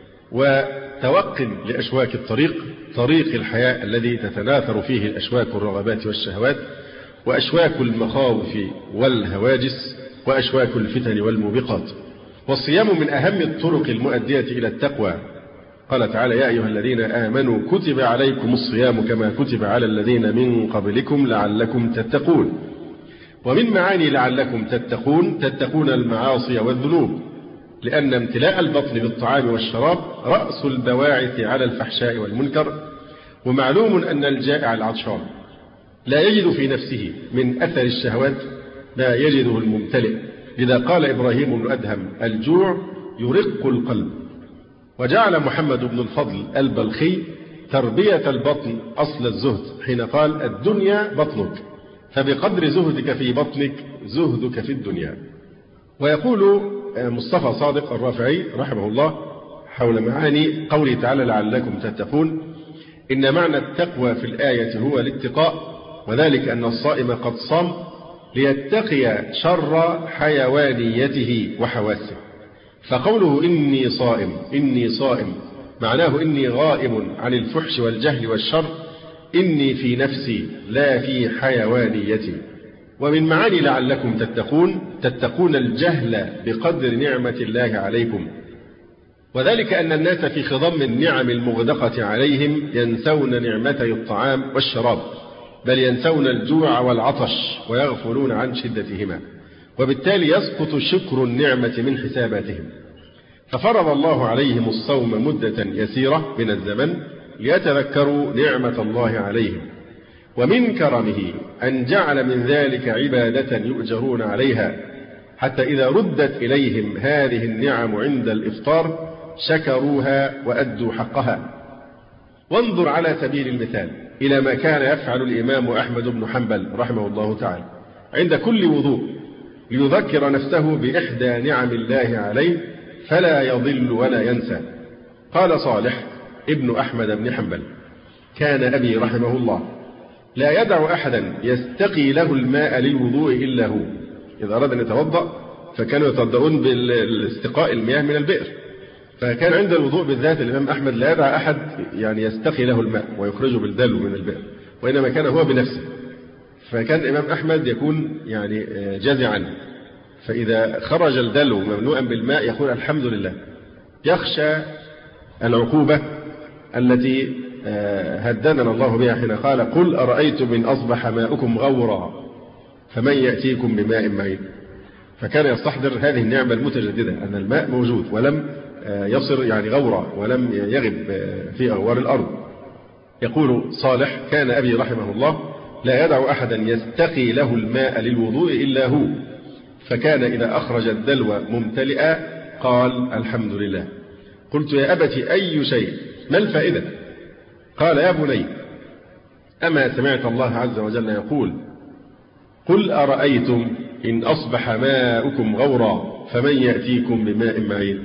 وتوق لأشواك الطريق، طريق الحياة الذي تتناثر فيه الأشواك الرغبات والشهوات وأشواك المخاوف والهواجس وأشواك الفتن والموبقات. والصيام من أهم الطرق المؤدية إلى التقوى. قال تعالى: يا أيها الذين آمنوا كتب عليكم الصيام كما كتب على الذين من قبلكم لعلكم تتقون. ومن معاني لعلكم تتقون تتقون المعاصي والذنوب، لأن امتلاء البطن بالطعام والشراب رأس البواعث على الفحشاء والمنكر. ومعلوم أن الجائع العطشان لا يجد في نفسه من أثر الشهوات ما يجده الممتلئ. لذا قال إبراهيم بن أدهم: الجوع يرق القلب. وجعل محمد بن الفضل البلخي تربية البطن أصل الزهد حين قال: الدنيا بطنك، فبقدر زهدك في بطنك زهدك في الدنيا. ويقول مصطفى صادق الرافعي رحمه الله حول معاني قوله تعالى: لعلكم تتقون: إن معنى التقوى في الآية هو الاتقاء، وذلك أن الصائم قد صام ليتقي شر حيوانيته وحواسه. فقوله إني صائم إني صائم معناه إني غائب عن الفحش والجهل والشر، إني في نفسي لا في حيوانيتي. ومن معاني لعلكم تتقون تتقون الجهل بقدر نعمة الله عليكم، وذلك أن الناس في خضم النعم المغدقة عليهم ينسون نعمتي الطعام والشراب، بل ينسون الجوع والعطش ويغفلون عن شدتهما، وبالتالي يسقط شكر النعمة من حساباتهم. ففرض الله عليهم الصوم مدة يسيرة من الزمن ليتذكروا نعمة الله عليهم. ومن كرمه أن جعل من ذلك عبادة يؤجرون عليها، حتى إذا ردت إليهم هذه النعم عند الإفطار شكروها وأدوا حقها. وانظر على سبيل المثال إلى ما كان يفعل الإمام أحمد بن حنبل رحمه الله تعالى عند كل وضوء ليذكر نفسه بإحدى نعم الله عليه فلا يضل ولا ينسى. قال صالح ابن أحمد بن حنبل: كان أبي رحمه الله لا يدع أحدا يستقي له الماء للوضوء إلا هو. إذا أراد أن يتوضأ فكانوا يتوضؤون بالاستقاء المياه من البئر، فكان عند الوضوء بالذات الإمام أحمد لا يدع أحد يعني يستقي له الماء ويخرجه بالدلو من البئر، وإنما كان هو بنفسه. فكان الإمام أحمد يكون يعني جزعا، فإذا خرج الدلو مملوءا بالماء يقول الحمد لله، يخشى العقوبة التي هددنا الله بها حين قال: قل أرأيتم إن أصبح ماؤكم غورا فمن يأتيكم بماء معين. فكان يستحضر هذه النعمة المتجددة أن الماء موجود ولم يصر يعني غورا ولم يغب في أغوار الأرض. يقول صالح: كان أبي رحمه الله لا يدع أحدا يستقي له الماء للوضوء إلا هو، فكان إذا أخرج الدلو ممتلئا قال الحمد لله. قلت يا أبت أي شيء؟ ما الفائدة؟ قال يا بني أما سمعت الله عز وجل يقول قل أرأيتم إن أصبح ماؤكم غورا فمن يأتيكم بماء معين؟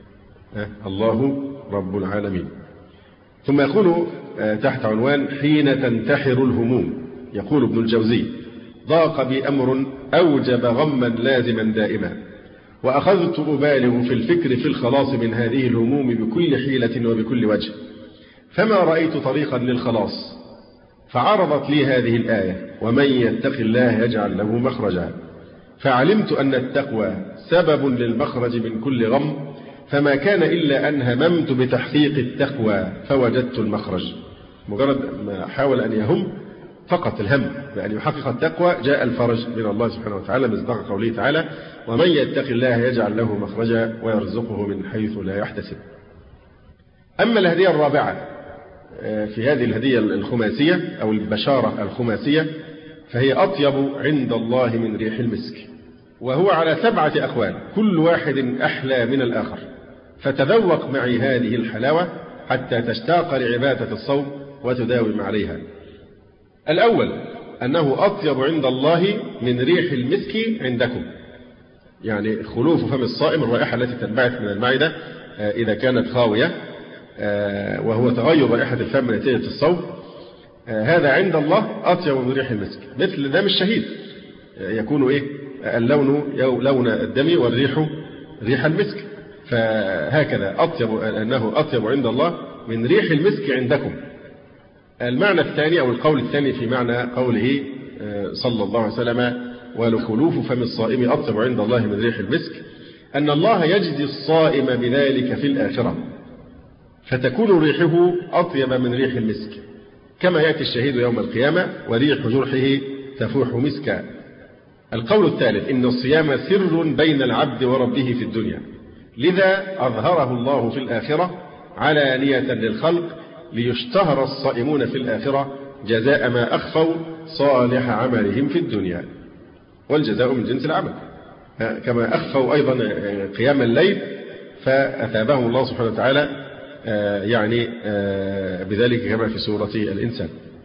الله رب العالمين. ثم يقول تحت عنوان حين تنتحر الهموم، يقول ابن الجوزي ضاق بي أمر أوجب غما لازما دائما، وأخذت أبالغ في الفكر في الخلاص من هذه الهموم بكل حيلة وبكل وجه، فما رأيت طريقا للخلاص، فعرضت لي هذه الآية ومن يتق الله يجعل له مخرجا، فعلمت أن التقوى سبب للمخرج من كل غم، فما كان إلا أن هممت بتحقيق التقوى فوجدت المخرج. مجرد ما حاول أن يهم فقط الهم بأن يحقق التقوى جاء الفرج من الله سبحانه وتعالى، مصداق قوله تعالى ومن يتق الله يجعل له مخرجا ويرزقه من حيث لا يحتسب. أما الهدية الرابعة في هذه الهدية الخماسية أو البشارة الخماسية فهي أطيب عند الله من ريح المسك، وهو على سبعة أقوال كل واحد أحلى من الآخر، فتذوق معي هذه الحلاوة حتى تشتاق لعبادة الصوم وتداوم عليها. الأول أنه أطيب عند الله من ريح المسك عندكم، يعني خلوف فم الصائم الرائحة التي تنبعث من المعدة إذا كانت خاوية، وهو تغير رائحة الفم نتيجة الصوم، هذا عند الله أطيب من ريح المسك، مثل دم الشهيد يكون إيه اللون لون الدم والريح ريح المسك، فهكذا أطيب أنه أطيب عند الله من ريح المسك عندكم. المعنى الثاني أو القول الثاني في معنى قوله صلى الله عليه وسلم ولخلوف فم الصائم أطيب عند الله من ريح المسك، أن الله يجزي الصائم بذلك في الآخرة، فتكون ريحه أطيب من ريح المسك، كما يأتي الشهيد يوم القيامة وريح جرحه تفوح مسكا. القول الثالث إن الصيام سر بين العبد وربه في الدنيا، لذا أظهره الله في الآخرة علانية للخلق ليشتهر الصائمون في الآخرة جزاء ما أخفوا صالح عملهم في الدنيا، والجزاء من جنس العمل، كما أخفوا أيضا قيام الليل فأثابهم الله سبحانه وتعالى يعني بذلك كما في سورة الإنسان.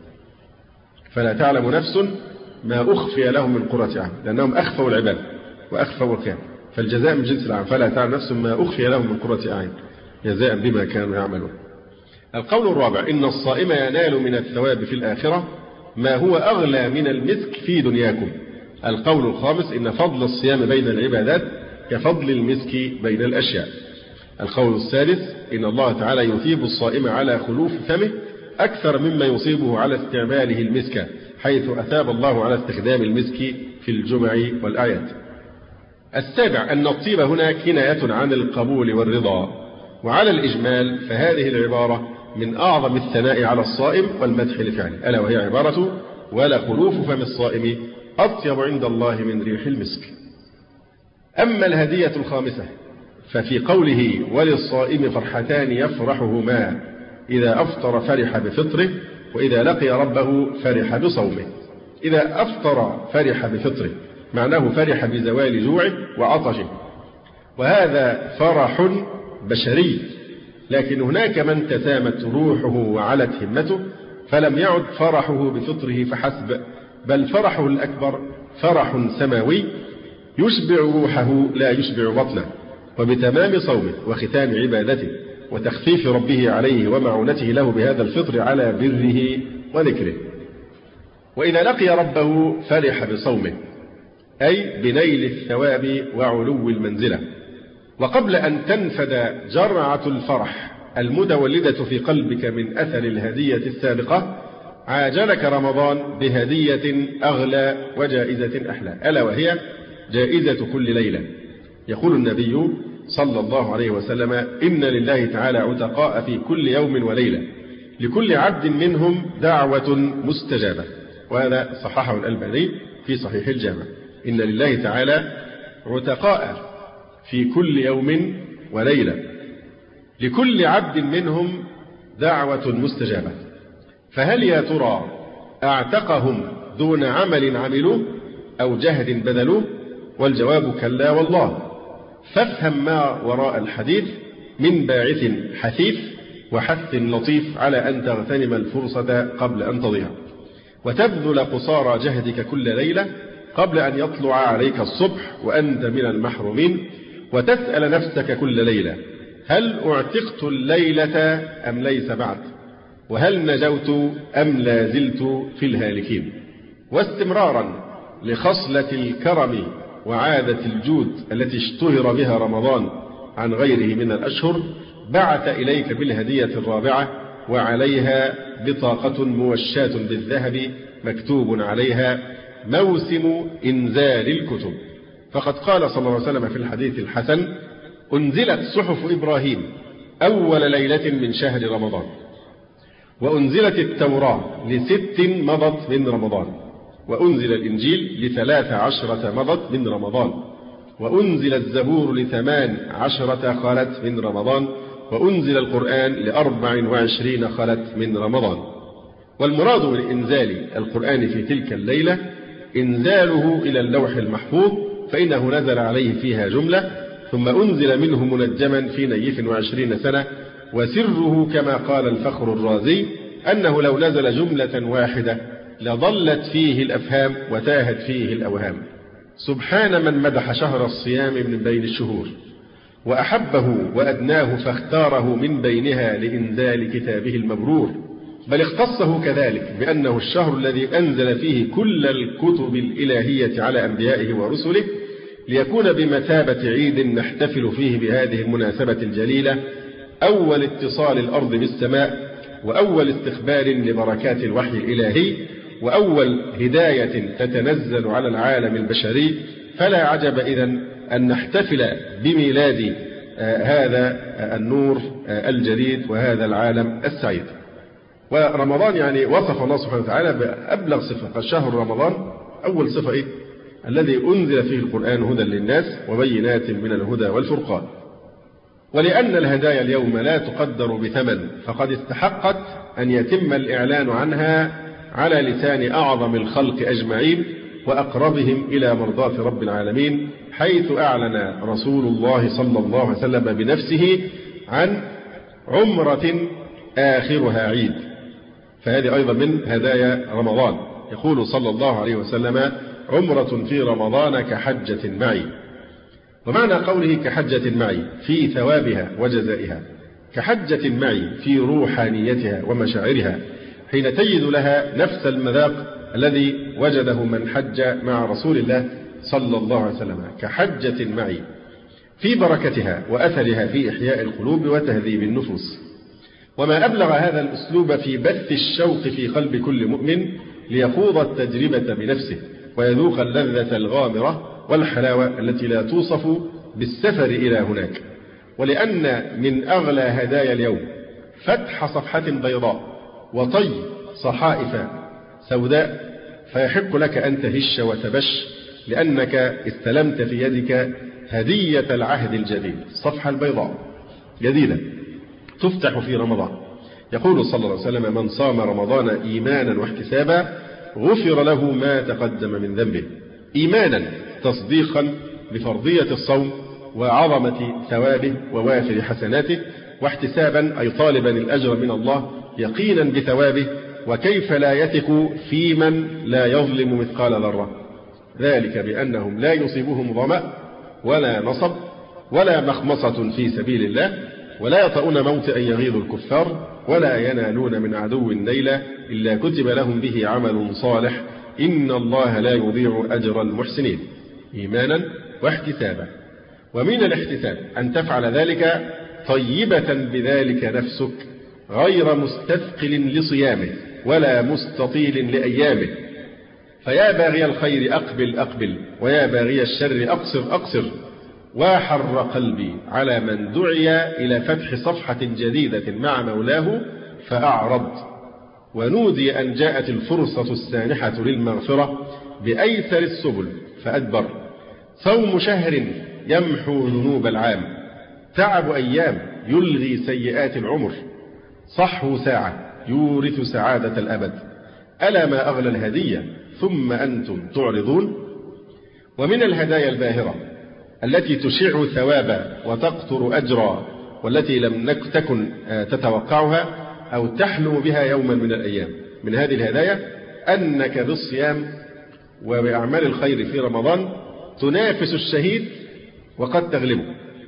فلا تعلم نفس ما أخفي لهم من قرة أعين، لأنهم أخفوا العباد وأخفوا القيام، فالجزاء من جنس العمل، فلا تعلم نفس ما أخفي لهم من قرة أعين جزاء بما كانوا يعملون. القول الرابع إن الصائم ينال من الثواب في الآخرة ما هو أغلى من المسك في دنياكم. القول الخامس إن فضل الصيام بين العبادات كفضل المسك بين الأشياء. القول السادس إن الله تعالى يثيب الصائم على خلوف فمه أكثر مما يصيبه على استعماله المسك، حيث أثاب الله على استخدام المسك في الجمع والأعياد. السابع أن الطيب هنا كناية عن القبول والرضا، وعلى الإجمال فهذه العبارة من أعظم الثناء على الصائم والمدح لفعله، ألا وهي عبارة ولا خلوف فم الصائم أطيب عند الله من ريح المسك. أما الهدية الخامسة ففي قوله وللصائم فرحتان يفرحهما، إذا أفطر فرح بفطره وإذا لقي ربه فرح بصومه. إذا أفطر فرح بفطره معناه فرح بزوال جوعه وعطشه، وهذا فرح بشري، لكن هناك من تسامت روحه وعلت همته فلم يعد فرحه بفطره فحسب، بل فرحه الأكبر فرح سماوي يشبع روحه لا يشبع بطنه، وبتمام صومه وختام عبادته وتخفيف ربه عليه ومعونته له بهذا الفطر على بره وذكره. وإذا لقي ربه فرح بصومه، أي بنيل الثواب وعلو المنزلة. وقبل أن تنفد جرعة الفرح المتولدة في قلبك من أثر الهدية السابقة، عاجلك رمضان بهدية أغلى وجائزة أحلى، ألا وهي جائزة كل ليلة. يقول النبي صلى الله عليه وسلم إن لله تعالى عتقاء في كل يوم وليلة لكل عبد منهم دعوة مستجابة، وهذا صححه الألباني في صحيح الجامع. إن لله تعالى عتقاء في كل يوم وليلة لكل عبد منهم دعوة مستجابة، فهل يا ترى أعتقهم دون عمل عملوه أو جهد بذلوه؟ والجواب كلا والله، فافهم ما وراء الحديث من باعث حثيث وحث لطيف على أن تغتنم الفرصة قبل أن تضيع، وتبذل قصارى جهدك كل ليلة قبل أن يطلع عليك الصبح وأنت من المحرومين، وتسأل نفسك كل ليلة: هل أعتقت الليلة أم ليس بعد؟ وهل نجوت أم لا زلت في الهالكين؟ واستمرارا لخصلة الكرم وعادة الجود التي اشتهر بها رمضان عن غيره من الأشهر، بعث إليك بالهدية الرابعة، وعليها بطاقة موشاة بالذهب مكتوب عليها: موسم إنزال الكتب. فقد قال صلى الله عليه وسلم في الحديث الحسن: أنزلت صحف إبراهيم أول ليلة من شهر رمضان، وأنزلت التوراة لست مضت من رمضان، وأنزل الإنجيل لثلاث عشرة مضت من رمضان، وأنزل الزبور لثمان عشرة خلت من رمضان، وأنزل القرآن لأربع وعشرين خلت من رمضان. والمراد من إنزال القرآن في تلك الليلة إنزاله إلى اللوح المحفوظ، فإنه نزل عليه فيها جملة، ثم أنزل منه منجما في نيف وعشرين سنة. وسره كما قال الفخر الرازي أنه لو نزل جملة واحدة لضلت فيه الأفهام وتاهت فيه الأوهام. سبحان من مدح شهر الصيام من بين الشهور، وأحبه وأدناه فاختاره من بينها لإنزال كتابه المبرور، بل اختصه كذلك بأنه الشهر الذي أنزل فيه كل الكتب الإلهية على أنبيائه ورسله، ليكون بمثابة عيد نحتفل فيه بهذه المناسبة الجليلة، أول اتصال الأرض بالسماء، وأول استقبال لبركات الوحي الإلهي، وأول هداية تتنزل على العالم البشري. فلا عجب إذن أن نحتفل بميلاد هذا النور الجديد وهذا العالم السعيد. ورمضان يعني وصف الله سبحانه وتعالى بأبلغ صفة. الشهر رمضان أول صفة إيه؟ الذي أنزل فيه القرآن هدى للناس وبينات من الهدى والفرقان. ولأن الهدايا اليوم لا تقدر بثمن، فقد استحقت أن يتم الإعلان عنها على لسان أعظم الخلق أجمعين وأقربهم إلى مرضاة رب العالمين، حيث أعلن رسول الله صلى الله عليه وسلم بنفسه عن عمرة آخرها عيد، فهذه أيضا من هدايا رمضان. يقول صلى الله عليه وسلم: عمرة في رمضان كحجة معي. ومعنى قوله كحجة معي في ثوابها وجزائها، كحجة معي في روحانيتها ومشاعرها، حين تجد لها نفس المذاق الذي وجده من حج مع رسول الله صلى الله عليه وسلم، كحجة معي في بركتها وأثرها في إحياء القلوب وتهذيب النفوس. وما أبلغ هذا الأسلوب في بث الشوق في قلب كل مؤمن ليخوض التجربة بنفسه ويذوق اللذة الغامرة والحلاوة التي لا توصف بالسفر إلى هناك. ولأن من أغلى هدايا اليوم فتح صفحة بيضاء وطي صحائف سوداء، فيحق لك أن تهش وتبش لأنك استلمت في يدك هدية العهد الجديد، الصفحة البيضاء جديدة تفتح في رمضان. يقول صلى الله عليه وسلم: من صام رمضان إيمانا واحتسابا غفر له ما تقدم من ذنبه. إيمانا تصديقا بفرضية الصوم وعظمة ثوابه ووافر حسناته، واحتسابا أي طالبا الأجر من الله يقينا بثوابه، وكيف لا يثق في من لا يظلم مثقال ذرة، ذلك بأنهم لا يصيبهم ظمأ ولا نصب ولا مخمصة في سبيل الله، ولا يطؤون موطئا يغيظ الكفار، ولا ينالون من عدو نيلا إلا كتب لهم به عمل صالح، إن الله لا يضيع أجر المحسنين. إيمانا واحتسابا. ومن الاحتساب أن تفعل ذلك طيبة بذلك نفسك، غير مستثقل لصيامه ولا مستطيل لأيامه. فيا باغي الخير أقبل أقبل، ويا باغي الشر أقصر أقصر. وحر قلبي على من دعي إلى فتح صفحة جديدة مع مولاه فأعرض، ونودي أن جاءت الفرصة السانحة للمغفرة بأيسر السبل فأدبر. صوم شهر يمحو ذنوب العام، تعب أيام يلغي سيئات العمر، صحو ساعة يورث سعادة الأبد. ألا ما أغلى الهدية ثم أنتم تعرضون. ومن الهدايا الباهرة التي تشع ثوابا وتقطر أجرا، والتي لم تكن تتوقعها أو تحلم بها يوما من الأيام. من هذه الهدايا أنك بالصيام وبأعمال الخير في رمضان تنافس الشهيد وقد تغلبه.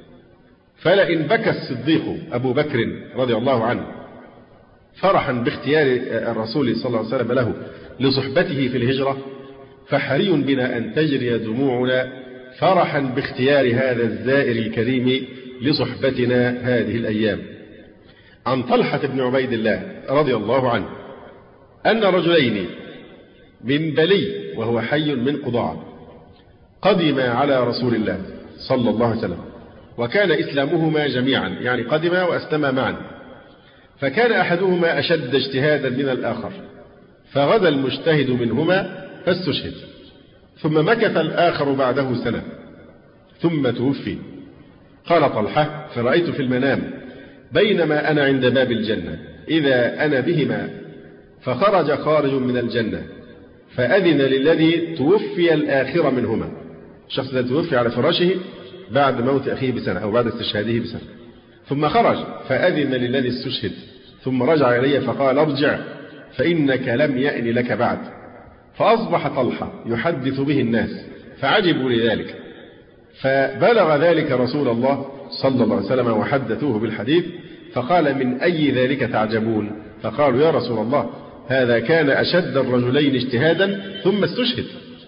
فلئن بكى الصديق أبو بكر رضي الله عنه فرحا باختيار الرسول صلى الله عليه وسلم له لصحبته في الهجرة، فحري بنا أن تجري دموعنا فرحا باختيار هذا الزائر الكريم لصحبتنا هذه الأيام. عن طلحة بن عبيد الله رضي الله عنه أن رجلين من بلي وهو حي من قضاعة قدما على رسول الله صلى الله عليه وسلم، وكان إسلامهما جميعا، يعني قدما وأسلما معا، فكان أحدهما أشد اجتهادا من الآخر، فغدا المجتهد منهما فاستشهد، ثم مكث الآخر بعده سنة ثم توفي. قال طلحة: فرأيت في المنام بينما أنا عند باب الجنة إذا أنا بهما، فخرج خارج من الجنة فأذن للذي توفي الآخر منهما، الشخص الذي توفي على فراشه بعد موت أخيه بسنة أو بعد استشهاده بسنة، ثم خرج فأذن للذي استشهد، ثم رجع إلي فقال: ارجع فإنك لم يأن لك بعد. فأصبح طلحة يحدث به الناس فعجبوا لذلك، فبلغ ذلك رسول الله صلى الله عليه وسلم وحدثوه بالحديث، فقال: من أي ذلك تعجبون؟ فقالوا: يا رسول الله، هذا كان أشد الرجلين اجتهادا ثم استشهد،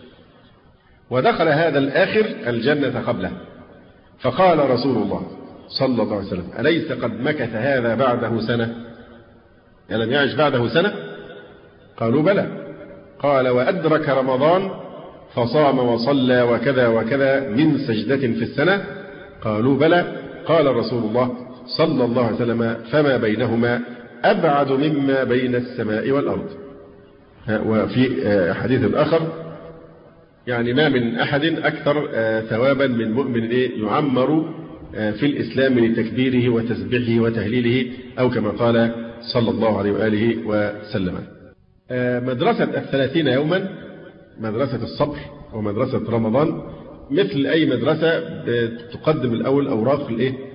ودخل هذا الآخر الجنة قبله. فقال رسول الله صلى الله عليه وسلم: أليس قد مكث هذا بعده سنة؟ ألم يعش بعده سنة؟ قالوا: بلى. قال: وأدرك رمضان فصام وصلى وكذا وكذا من سجدة في السنة؟ قالوا: بلى. قال رسول الله صلى الله عليه وسلم: فما بينهما أبعد مما بين السماء والأرض. وفي حديث آخر: يعني ما من أحد أكثر ثوابا من مؤمن يعمر في الإسلام لتكبيره وتسبيحه وتهليله، أو كما قال صلى الله عليه وآله وسلم. مدرسة الثلاثين يوما، مدرسة الصبر ومدرسة رمضان، مثل أي مدرسة تقدم الأول أوراق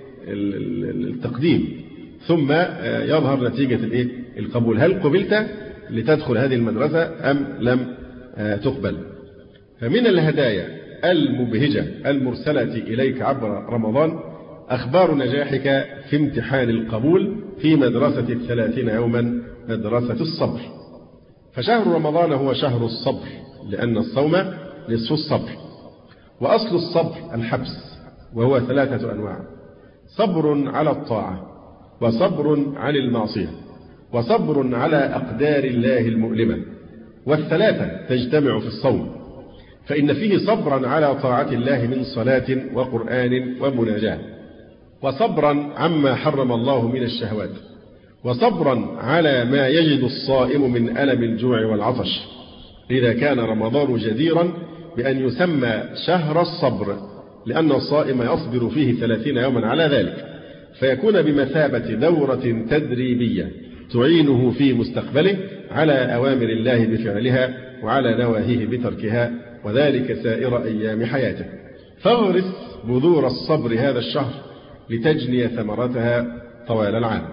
التقديم، ثم يظهر نتيجة القبول، هل قبلت لتدخل هذه المدرسة أم لم تقبل. فمن الهدايا المبهجة المرسلة إليك عبر رمضان أخبار نجاحك في امتحان القبول في مدرسة الثلاثين يوما، مدرسة الصبر. فشهر رمضان هو شهر الصبر، لأن الصوم نصف الصبر، وأصل الصبر الحبس، وهو ثلاثة أنواع: صبر على الطاعة، وصبر عن المعصية، وصبر على أقدار الله المؤلمة، والثلاثة تجتمع في الصوم، فإن فيه صبرا على طاعة الله من صلاة وقرآن ومناجاة، وصبرا عما حرم الله من الشهوات، وصبرا على ما يجد الصائم من ألم الجوع والعطش. إذا كان رمضان جديرا بأن يسمى شهر الصبر، لأن الصائم يصبر فيه ثلاثين يوما على ذلك، فيكون بمثابة دورة تدريبية تعينه في مستقبله على أوامر الله بفعلها وعلى نواهيه بتركها، وذلك سائر أيام حياته. فاغرس بذور الصبر هذا الشهر لتجني ثمرتها طوال العام.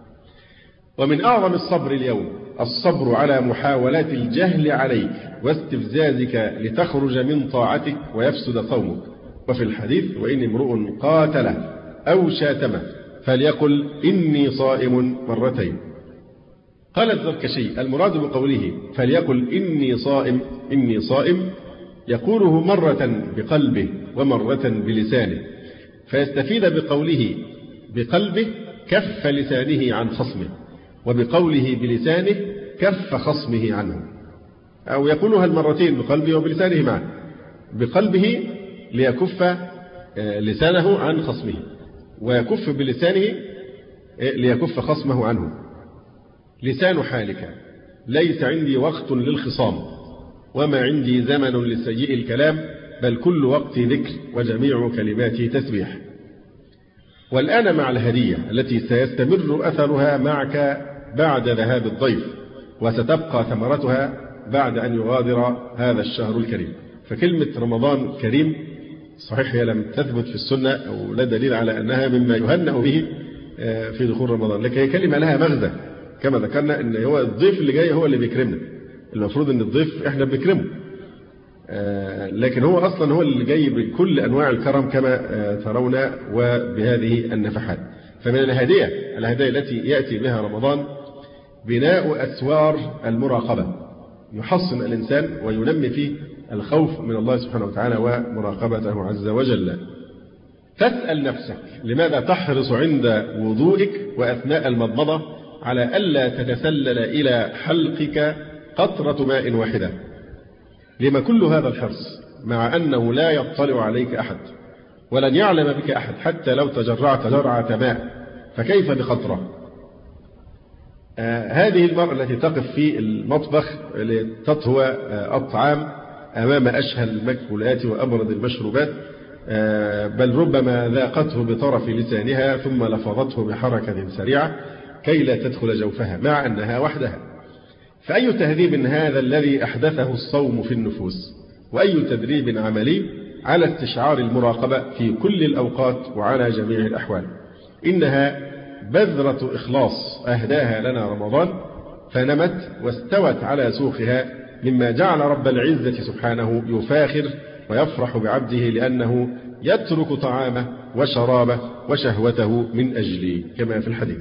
ومن أعظم الصبر اليوم الصبر على محاولات الجهل عليك واستفزازك لتخرج من طاعتك ويفسد صومك. وفي الحديث: وإن امرؤ قاتله أو شاتمه فليقل إني صائم مرتين. قال الزركشي: المراد بقوله فليقل إني صائم إني صائم يقوله مرة بقلبه ومرة بلسانه، فيستفيد بقوله بقلبه كف لسانه عن خصمه، وبقوله بلسانه كف خصمه عنه، أو يقولها المرتين بقلبه وبلسانه معا. بقلبه ليكف لسانه عن خصمه، ويكف بلسانه ليكف خصمه عنه. لسان حالك: ليس عندي وقت للخصام، وما عندي زمن لسيء الكلام، بل كل وقتي ذكر وجميع كلماتي تسبيح. والآن مع الهدية التي سيستمر أثرها معك بعد ذهاب الضيف، وستبقى ثمرتها بعد أن يغادر هذا الشهر الكريم. فكلمة رمضان كريم صحيح هي لم تثبت في السنة أو لا دليل على أنها مما يهنأ به في دخول رمضان، لكن هي كلمة لها مغزى كما ذكرنا، أن هو الضيف اللي جاي هو اللي بيكرمنا. المفروض أن الضيف إحنا بنكرمه، لكن هو أصلا هو اللي جاي بكل أنواع الكرم كما ترون وبهذه النفحات. فمن الهدية الهدايا التي يأتي بها رمضان بناء أسوار المراقبة، يحصن الإنسان وينمي فيه الخوف من الله سبحانه وتعالى ومراقبته عز وجل. تسأل نفسك لماذا تحرص عند وضوئك وأثناء المضمضة على ألا تتسلل إلى حلقك قطرة ماء واحدة؟ لما كل هذا الحرص مع أنه لا يطلع عليك أحد ولن يعلم بك أحد حتى لو تجرعت جرعة ماء، فكيف بقطرة؟ آه هذه المرأة التي تقف في المطبخ لتطهو آه الطعام أمام أشهى المأكولات وأبرد المشروبات، آه بل ربما ذاقته بطرف لسانها ثم لفظته بحركة سريعة كي لا تدخل جوفها مع أنها وحدها. فأي تهذيب هذا الذي أحدثه الصوم في النفوس، وأي تدريب عملي على استشعار المراقبة في كل الأوقات وعلى جميع الأحوال. إنها بذرة إخلاص أهداها لنا رمضان فنمت واستوت على سوقها، مما جعل رب العزة سبحانه يفاخر ويفرح بعبده لأنه يترك طعامه وشرابه وشهوته من أجله كما في الحديث.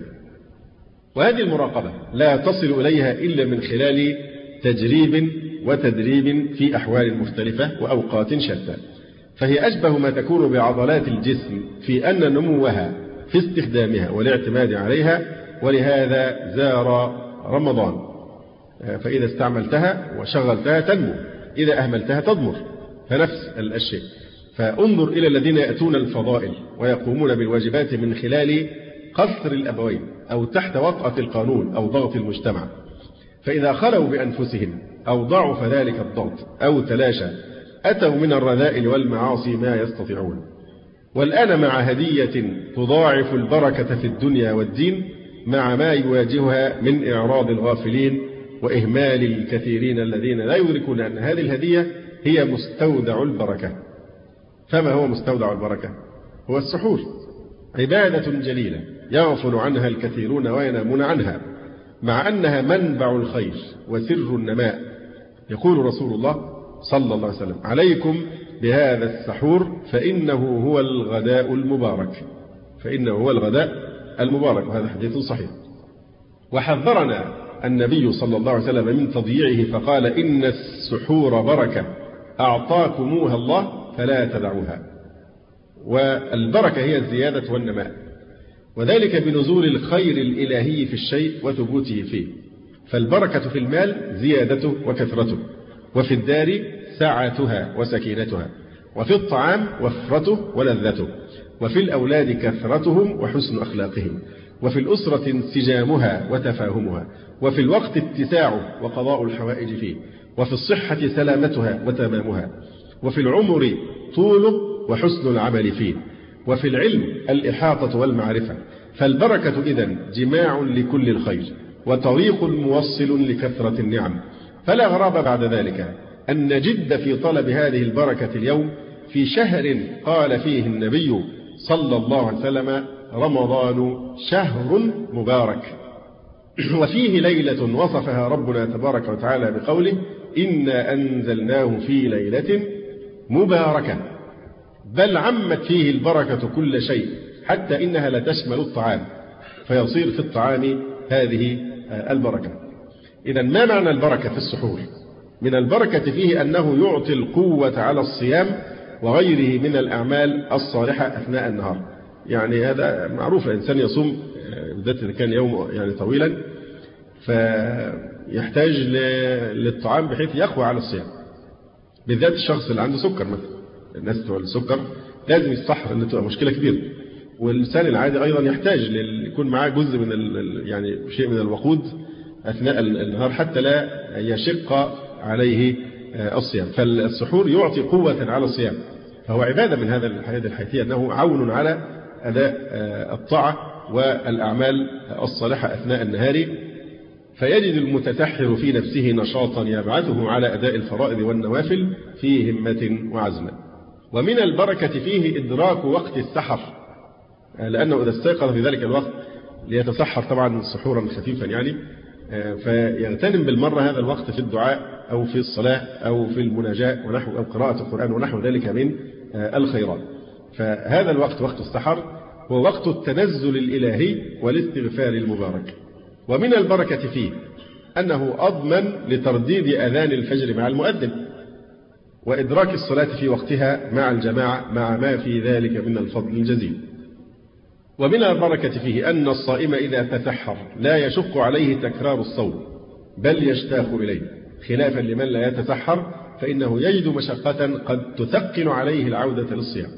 وهذه المراقبة لا تصل إليها إلا من خلال تجريب وتدريب في أحوال مختلفة وأوقات شتى، فهي أشبه ما تكون بعضلات الجسم في أن نموها في استخدامها والاعتماد عليها، ولهذا زار رمضان. فإذا استعملتها وشغلتها تنمو، إذا أهملتها تضمر، فنفس الشيء. فانظر إلى الذين يأتون الفضائل ويقومون بالواجبات من خلال قصر الأبوين أو تحت وطأة القانون أو ضغط المجتمع، فإذا خلوا بأنفسهم أو ضعف ذلك الضغط أو تلاشى أتوا من الرذائل والمعاصي ما يستطيعون. والآن مع هدية تضاعف البركة في الدنيا والدين، مع ما يواجهها من إعراض الغافلين وإهمال الكثيرين الذين لا يدركون أن هذه الهدية هي مستودع البركة. فما هو مستودع البركة؟ هو السحور، عبادة جليلة يغفل عنها الكثيرون وينامون عنها، مع أنها منبع الخير وسر النماء. يقول رسول الله صلى الله عليه وسلم: عليكم بهذا السحور فإنه هو الغداء المبارك، فإنه هو الغداء المبارك، وهذا حديث صحيح. وحذرنا النبي صلى الله عليه وسلم من تضييعه فقال: إن السحور بركة أعطاكموها الله فلا تدعوها. والبركة هي الزيادة والنماء، وذلك بنزول الخير الإلهي في الشيء وثبوته فيه. فالبركة في المال زيادته وكثرته، وفي الدار سعتها وسكينتها، وفي الطعام وفرته ولذته، وفي الأولاد كثرتهم وحسن أخلاقهم، وفي الأسرة انسجامها وتفاهمها، وفي الوقت اتساعه وقضاء الحوائج فيه، وفي الصحة سلامتها وتمامها، وفي العمر طوله وحسن العمل فيه، وفي العلم الإحاطة والمعرفة. فالبركة إذن جماع لكل الخير وطريق موصل لكثرة النعم. فلا غرابة بعد ذلك أن نجد في طلب هذه البركة اليوم في شهر قال فيه النبي صلى الله عليه وسلم: رمضان شهر مبارك، وفيه ليلة وصفها ربنا تبارك وتعالى بقوله: إنا أنزلناه في ليلة مباركة. بل عمت فيه البركة كل شيء، حتى إنها لتشمل الطعام، فيصير في الطعام هذه البركة. إذا ما معنى البركة في السحور؟ من البركة فيه أنه يعطي القوة على الصيام وغيره من الأعمال الصالحة أثناء النهار. يعني هذا معروف، الإنسان يصوم بالذات إذا كان يوم يعني طويلا فيحتاج للطعام بحيث يقوى على الصيام، بالذات الشخص اللي عنده سكر مثلا. الناس بتوع السكر لازم يستحر أن تبقى مشكلة كبيرة، والإنسان العادي أيضا يحتاج يكون معاه جزء من يعني شيء من الوقود أثناء النهار حتى لا يشق عليه الصيام. فالسحور يعطي قوة على الصيام، فهو عبادة من هذا الحياة الحيثية، أنه عون على أداء الطاعة والأعمال الصالحة أثناء النهار، فيجد المتسحر في نفسه نشاطا يبعثه على أداء الفرائض والنوافل في همة وعزم. ومن البركة فيه إدراك وقت السحر، لأنه إذا استيقظ في ذلك الوقت ليتسحر طبعا سحورا خفيفا يعني، فيغتنم بالمرة هذا الوقت في الدعاء أو في الصلاة أو في المناجاة ونحو أو قراءة القرآن ونحو ذلك من الخيرات. فهذا الوقت وقت السحر هو وقت التنزل الإلهي والاستغفار المبارك. ومن البركة فيه أنه أضمن لترديد أذان الفجر مع المؤذن وإدراك الصلاة في وقتها مع الجماعة مع ما في ذلك من الفضل الجزيل. ومن البركة فيه أن الصائم إذا تسحر لا يشق عليه تكرار الصوم بل يشتاق إليه، خلافا لمن لا يتسحر فإنه يجد مشقة قد تثقل عليه العودة للصيام.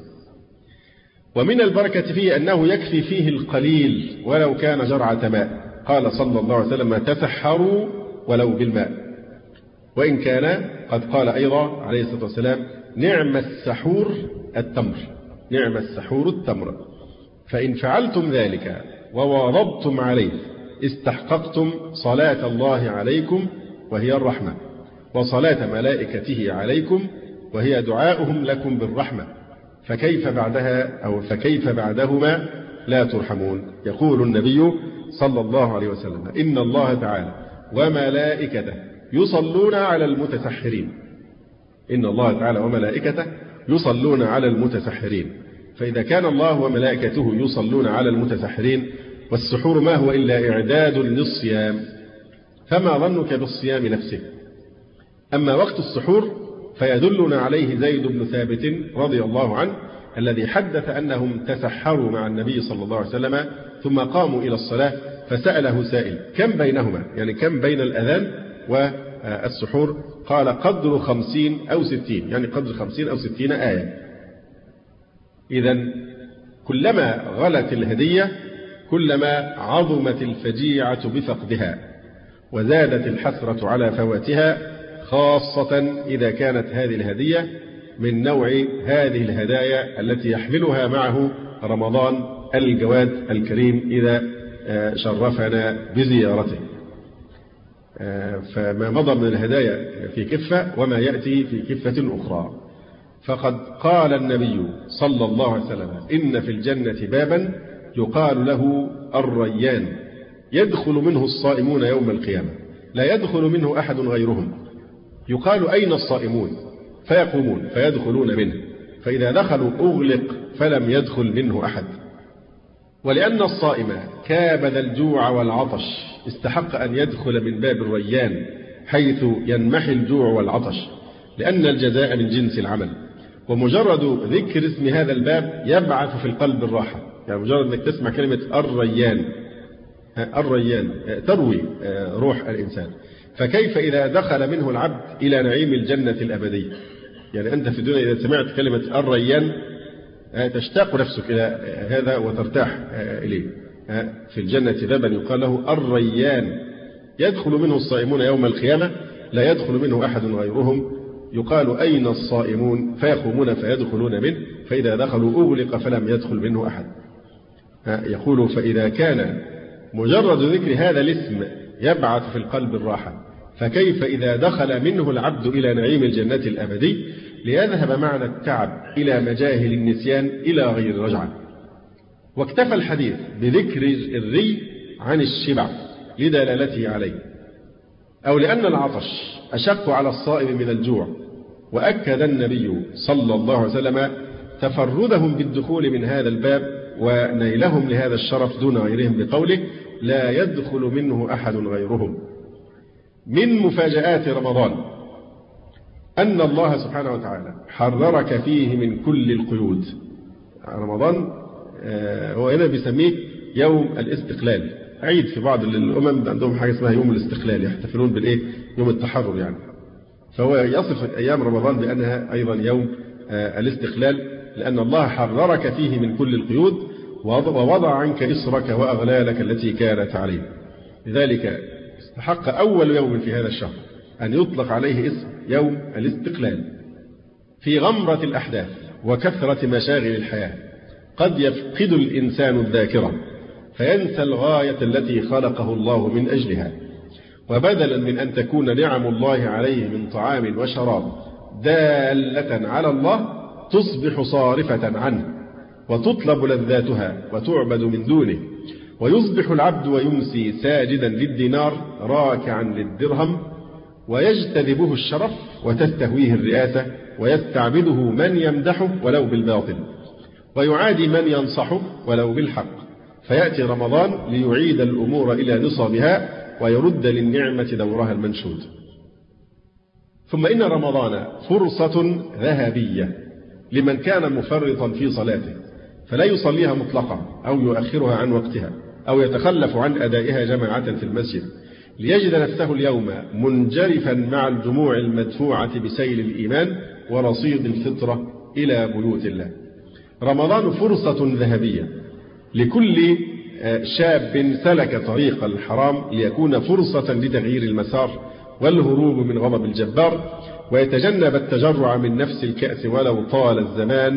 ومن البركة فيه أنه يكفي فيه القليل ولو كان جرعة ماء، قال صلى الله عليه وسلم تسحروا ولو بالماء. وإن كان قد قال أيضا عليه الصلاة والسلام نعم السحور التمر، نعم السحور التمر، فإن فعلتم ذلك وواظبتم عليه استحققتم صلاة الله عليكم وهي الرحمة، وصلاة ملائكته عليكم وهي دعاؤهم لكم بالرحمة، فكيف بعدها أو فكيف بعدهما لا ترحمون. يقول النبي صلى الله عليه وسلم إن الله تعالى وملائكته يصلون على المتسحرين، إن الله تعالى وملائكته يصلون على المتسحرين. فإذا كان الله وملائكته يصلون على المتسحرين والسحور ما هو إلا إعداد للصيام، فما ظنك بالصيام نفسه؟ أما وقت السحور فيدلنا عليه زيد بن ثابت رضي الله عنه الذي حدث أنهم تسحروا مع النبي صلى الله عليه وسلم ثم قاموا إلى الصلاة فسأله سائل كم بينهما، يعني كم بين الأذان والسحور؟ قال قدر خمسين أو ستين، يعني قدر خمسين أو ستين آية. إذن كلما غلت الهدية كلما عظمت الفجيعة بفقدها وزادت الحسرة على فواتها، خاصة إذا كانت هذه الهدية من نوع هذه الهدايا التي يحملها معه رمضان الجواد الكريم إذا شرفنا بزيارته. فما مضى من الهدايا في كفة وما يأتي في كفة أخرى. فقد قال النبي صلى الله عليه وسلم إن في الجنة بابا يقال له الريان يدخل منه الصائمون يوم القيامة لا يدخل منه أحد غيرهم، يقال أين الصائمون؟ فيقومون فيدخلون منه، فإذا دخلوا أغلق فلم يدخل منه أحد. ولأن الصائم كابد الجوع والعطش استحق أن يدخل من باب الريان حيث ينمحي الجوع والعطش، لأن الجزاء من جنس العمل. ومجرد ذكر اسم هذا الباب يبعث في القلب الراحة، يعني مجرد أنك تسمع كلمة الريان الريان تروي روح الإنسان. فكيف إذا دخل منه العبد إلى نعيم الجنة الأبدية؟ يعني أنت في الدنيا إذا سمعت كلمة الريان تشتاق نفسك إلى هذا وترتاح إليه. في الجنة بابا يقال له الريان يدخل منه الصائمون يوم القيامة لا يدخل منه أحد غيرهم، يقال أين الصائمون؟ فيقومون فيدخلون منه، فإذا دخلوا أغلق فلم يدخل منه أحد. يقول فإذا كان مجرد ذكر هذا الاسم يبعث في القلب الراحة، فكيف إذا دخل منه العبد إلى نعيم الجنة الأبدي ليذهب معنى التعب إلى مجاهل النسيان إلى غير رجعة. واكتفى الحديث بذكر الري عن الشبع لدلالته عليه، أو لأن العطش أشق على الصائم من الجوع. وأكد النبي صلى الله عليه وسلم تفردهم بالدخول من هذا الباب ونيلهم لهذا الشرف دون غيرهم بقوله لا يدخل منه أحد غيرهم. من مفاجآت رمضان أن الله سبحانه وتعالى حررك فيه من كل القيود. رمضان هو هنا بيسميه يوم الاستقلال، عيد في بعض الأمم عندهم حاجة اسمها يوم الاستقلال، يحتفلون بالإيه؟ يوم التحرر يعني. فهو يصف أيام رمضان بأنها أيضا يوم الاستقلال، لأن الله حررك فيه من كل القيود ووضع عنك إصرك وأغلالك التي كانت عليه. لذلك استحق أول يوم في هذا الشهر أن يطلق عليه اسم يوم الاستقلال. في غمرة الأحداث وكثرة مشاغل الحياة قد يفقد الإنسان الذاكرة فينسى الغاية التي خلقه الله من أجلها، وبدلا من أن تكون نعم الله عليه من طعام وشراب دالة على الله تصبح صارفة عنه وتطلب لذاتها وتعبد من دونه، ويصبح العبد ويمسي ساجدا للدينار راكعا للدرهم، ويجتذبه الشرف وتستهويه الرئاسة، ويستعبده من يمدحه ولو بالباطل، ويعادي من ينصحه ولو بالحق. فيأتي رمضان ليعيد الأمور إلى نصابها ويرد للنعمة دورها المنشود. ثم إن رمضان فرصة ذهبية لمن كان مفرطا في صلاته فلا يصليها مطلقا أو يؤخرها عن وقتها أو يتخلف عن أدائها جماعة في المسجد، ليجد نفسه اليوم منجرفا مع الجموع المدفوعة بسيل الإيمان ورصيد الفطرة إلى بيوت الله. رمضان فرصة ذهبية لكل شاب سلك طريق الحرام ليكون فرصة لتغيير المسار والهروب من غضب الجبار، ويتجنب التجرع من نفس الكأس ولو طال الزمان.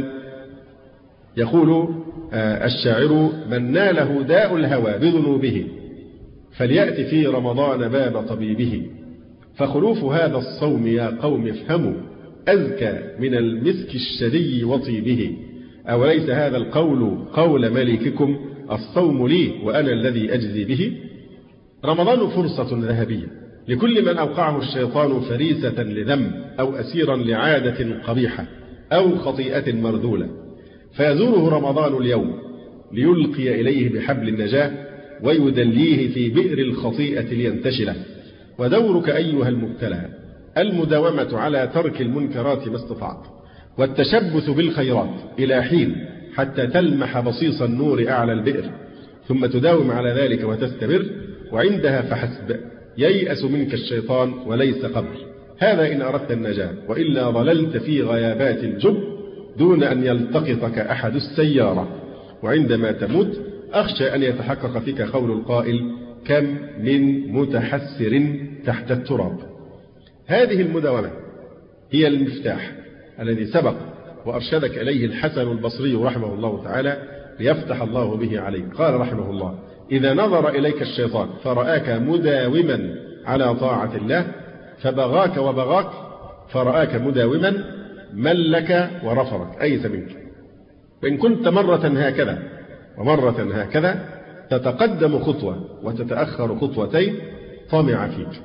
يقول الشاعر: من ناله داء الهوى بذنوبه فليأتي في رمضان باب طبيبه، فخلوف هذا الصوم يا قوم افهموا أزكى من المسك الشري وطيبه، أوليس هذا القول قول ملككم الصوم لي وأنا الذي أجزي به. رمضان فرصة ذهبية لكل من أوقعه الشيطان فريسة لذنب أو أسيرا لعادة قبيحة أو خطيئة مرذولة، فيزوره رمضان اليوم ليلقي إليه بحبل النجاة ويدليه في بئر الخطيئة لينتشله. ودورك أيها المبتلى المداومة على ترك المنكرات ما استطعت، والتشبث بالخيرات إلى حين حتى تلمح بصيص النور أعلى البئر، ثم تداوم على ذلك وتستمر، وعندها فحسب ييأس منك الشيطان وليس قبل. هذا إن أردت النجاة، وإلا ضللت في غيابات الجب دون أن يلتقطك أحد السيارة، وعندما تموت أخشى أن يتحقق فيك قول القائل: كم من متحسر تحت التراب. هذه المداومة هي المفتاح الذي سبق وأرشدك إليه الحسن البصري رحمه الله تعالى ليفتح الله به عليك. قال رحمه الله: إذا نظر إليك الشيطان فرآك مداوما على طاعة الله فبغاك وبغاك، فرآك مداوما ملك ورفضك أيس منك. فإن كنت مرة هكذا ومرة هكذا تتقدم خطوة وتتأخر خطوتين طمع فيك.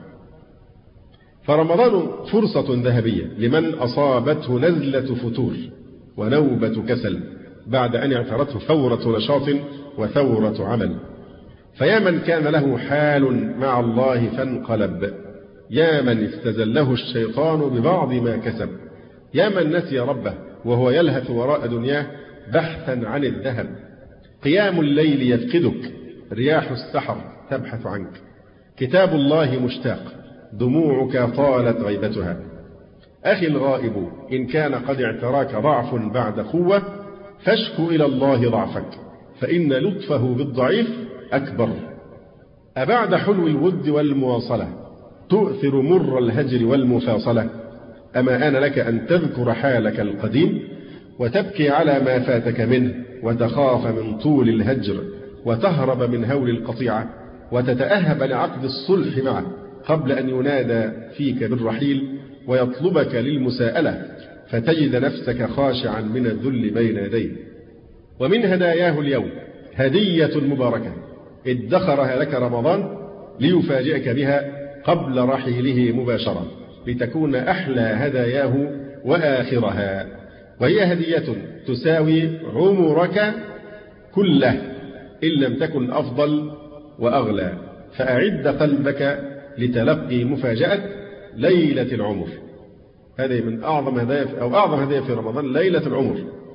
فرمضان فرصة ذهبية لمن أصابته نزلة فتور ونوبة كسل بعد أن اعترته ثورة نشاط وثورة عمل. فيا من كان له حال مع الله فانقلب، يا من استزله الشيطان ببعض ما كسب، يا من نسي ربه وهو يلهث وراء دنياه بحثا عن الذهب. قيام الليل يفقدك، رياح السحر تبحث عنك، كتاب الله مشتاق، دموعك طالت غيبتها. أخي الغائب إن كان قد اعتراك ضعف بعد قوة فاشكو إلى الله ضعفك، فإن لطفه بالضعيف أكبر. أبعد حلو الود والمواصلة تؤثر مر الهجر والمفاصلة، أما آن لك أن تذكر حالك القديم وتبكي على ما فاتك منه، وتخاف من طول الهجر، وتهرب من هول القطيعة، وتتأهب لعقد الصلح معه قبل أن ينادى فيك بالرحيل ويطلبك للمساءلة، فتجد نفسك خاشعا من الذل بين يديه. ومن هداياه اليوم هدية مباركة ادخرها لك رمضان ليفاجئك بها قبل رحيله مباشرة، لتكون أحلى هداياه وآخرها، وهي هدية تساوي عمرك كله إن لم تكن أفضل وأغلى. فأعد قلبك لتلقي مفاجأة ليلة العمر. هذه من أعظم هدايا أو أعظم هدايا في رمضان، ليلة العمر.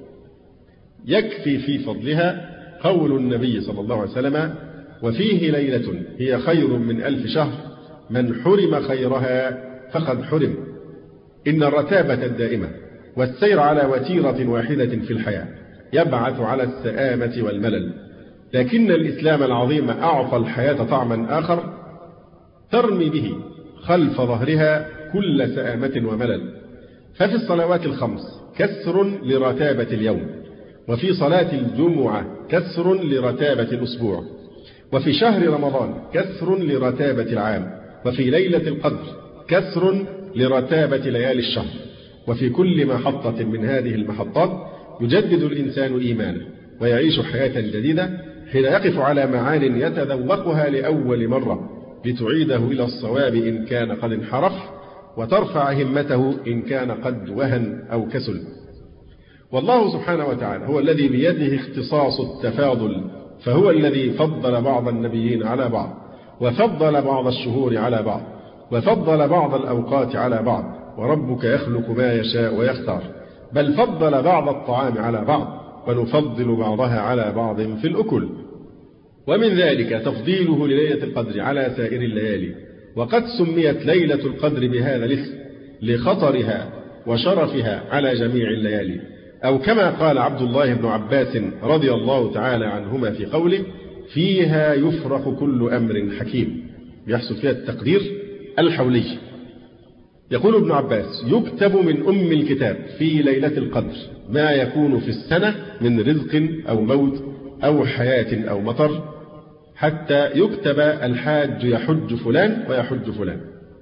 يكفي في فضلها قول النبي صلى الله عليه وسلم: وفيه ليلة هي خير من ألف شهر، من حرم خيرها فقد حرم. إن الرتابة الدائمة والسير على وتيرة واحدة في الحياة يبعث على السآمة والملل، لكن الإسلام العظيم أعطى الحياة طعما آخر ترمي به خلف ظهرها كل سآمة وملل. ففي الصلوات الخمس كسر لرتابة اليوم، وفي صلاة الجمعة كسر لرتابة الأسبوع، وفي شهر رمضان كسر لرتابة العام، وفي ليلة القدر كسر لرتابة ليالي الشهر، وفي كل محطة من هذه المحطات يجدد الإنسان إيمانه ويعيش حياة جديدة حين يقف على معان يتذوقها لأول مرة لتعيده إلى الصواب إن كان قد انحرف وترفع همته إن كان قد وهن أو كسل. والله سبحانه وتعالى هو الذي بيده اختصاص التفاضل، فهو الذي فضل بعض النبيين على بعض، وفضل بعض الشهور على بعض، وفضل بعض الأوقات على بعض، وربك يخلق ما يشاء ويختار، بل فضل بعض الطعام على بعض، ونفضل بعضها على بعض في الأكل. ومن ذلك تفضيله لليلة القدر على سائر الليالي، وقد سميت ليلة القدر بهذا الاسم لخطرها وشرفها على جميع الليالي، أو كما قال عبد الله بن عباس رضي الله تعالى عنهما في قوله: فيها يفرق كل أمر حكيم، يحصل فيها التقدير الحولي. يقول ابن عباس: يكتب من أم الكتاب في ليلة القدر ما يكون في السنة من رزق أو موت أو حياة أو مطر، حتى يكتب الحاج يحج فلان ويحج فلان.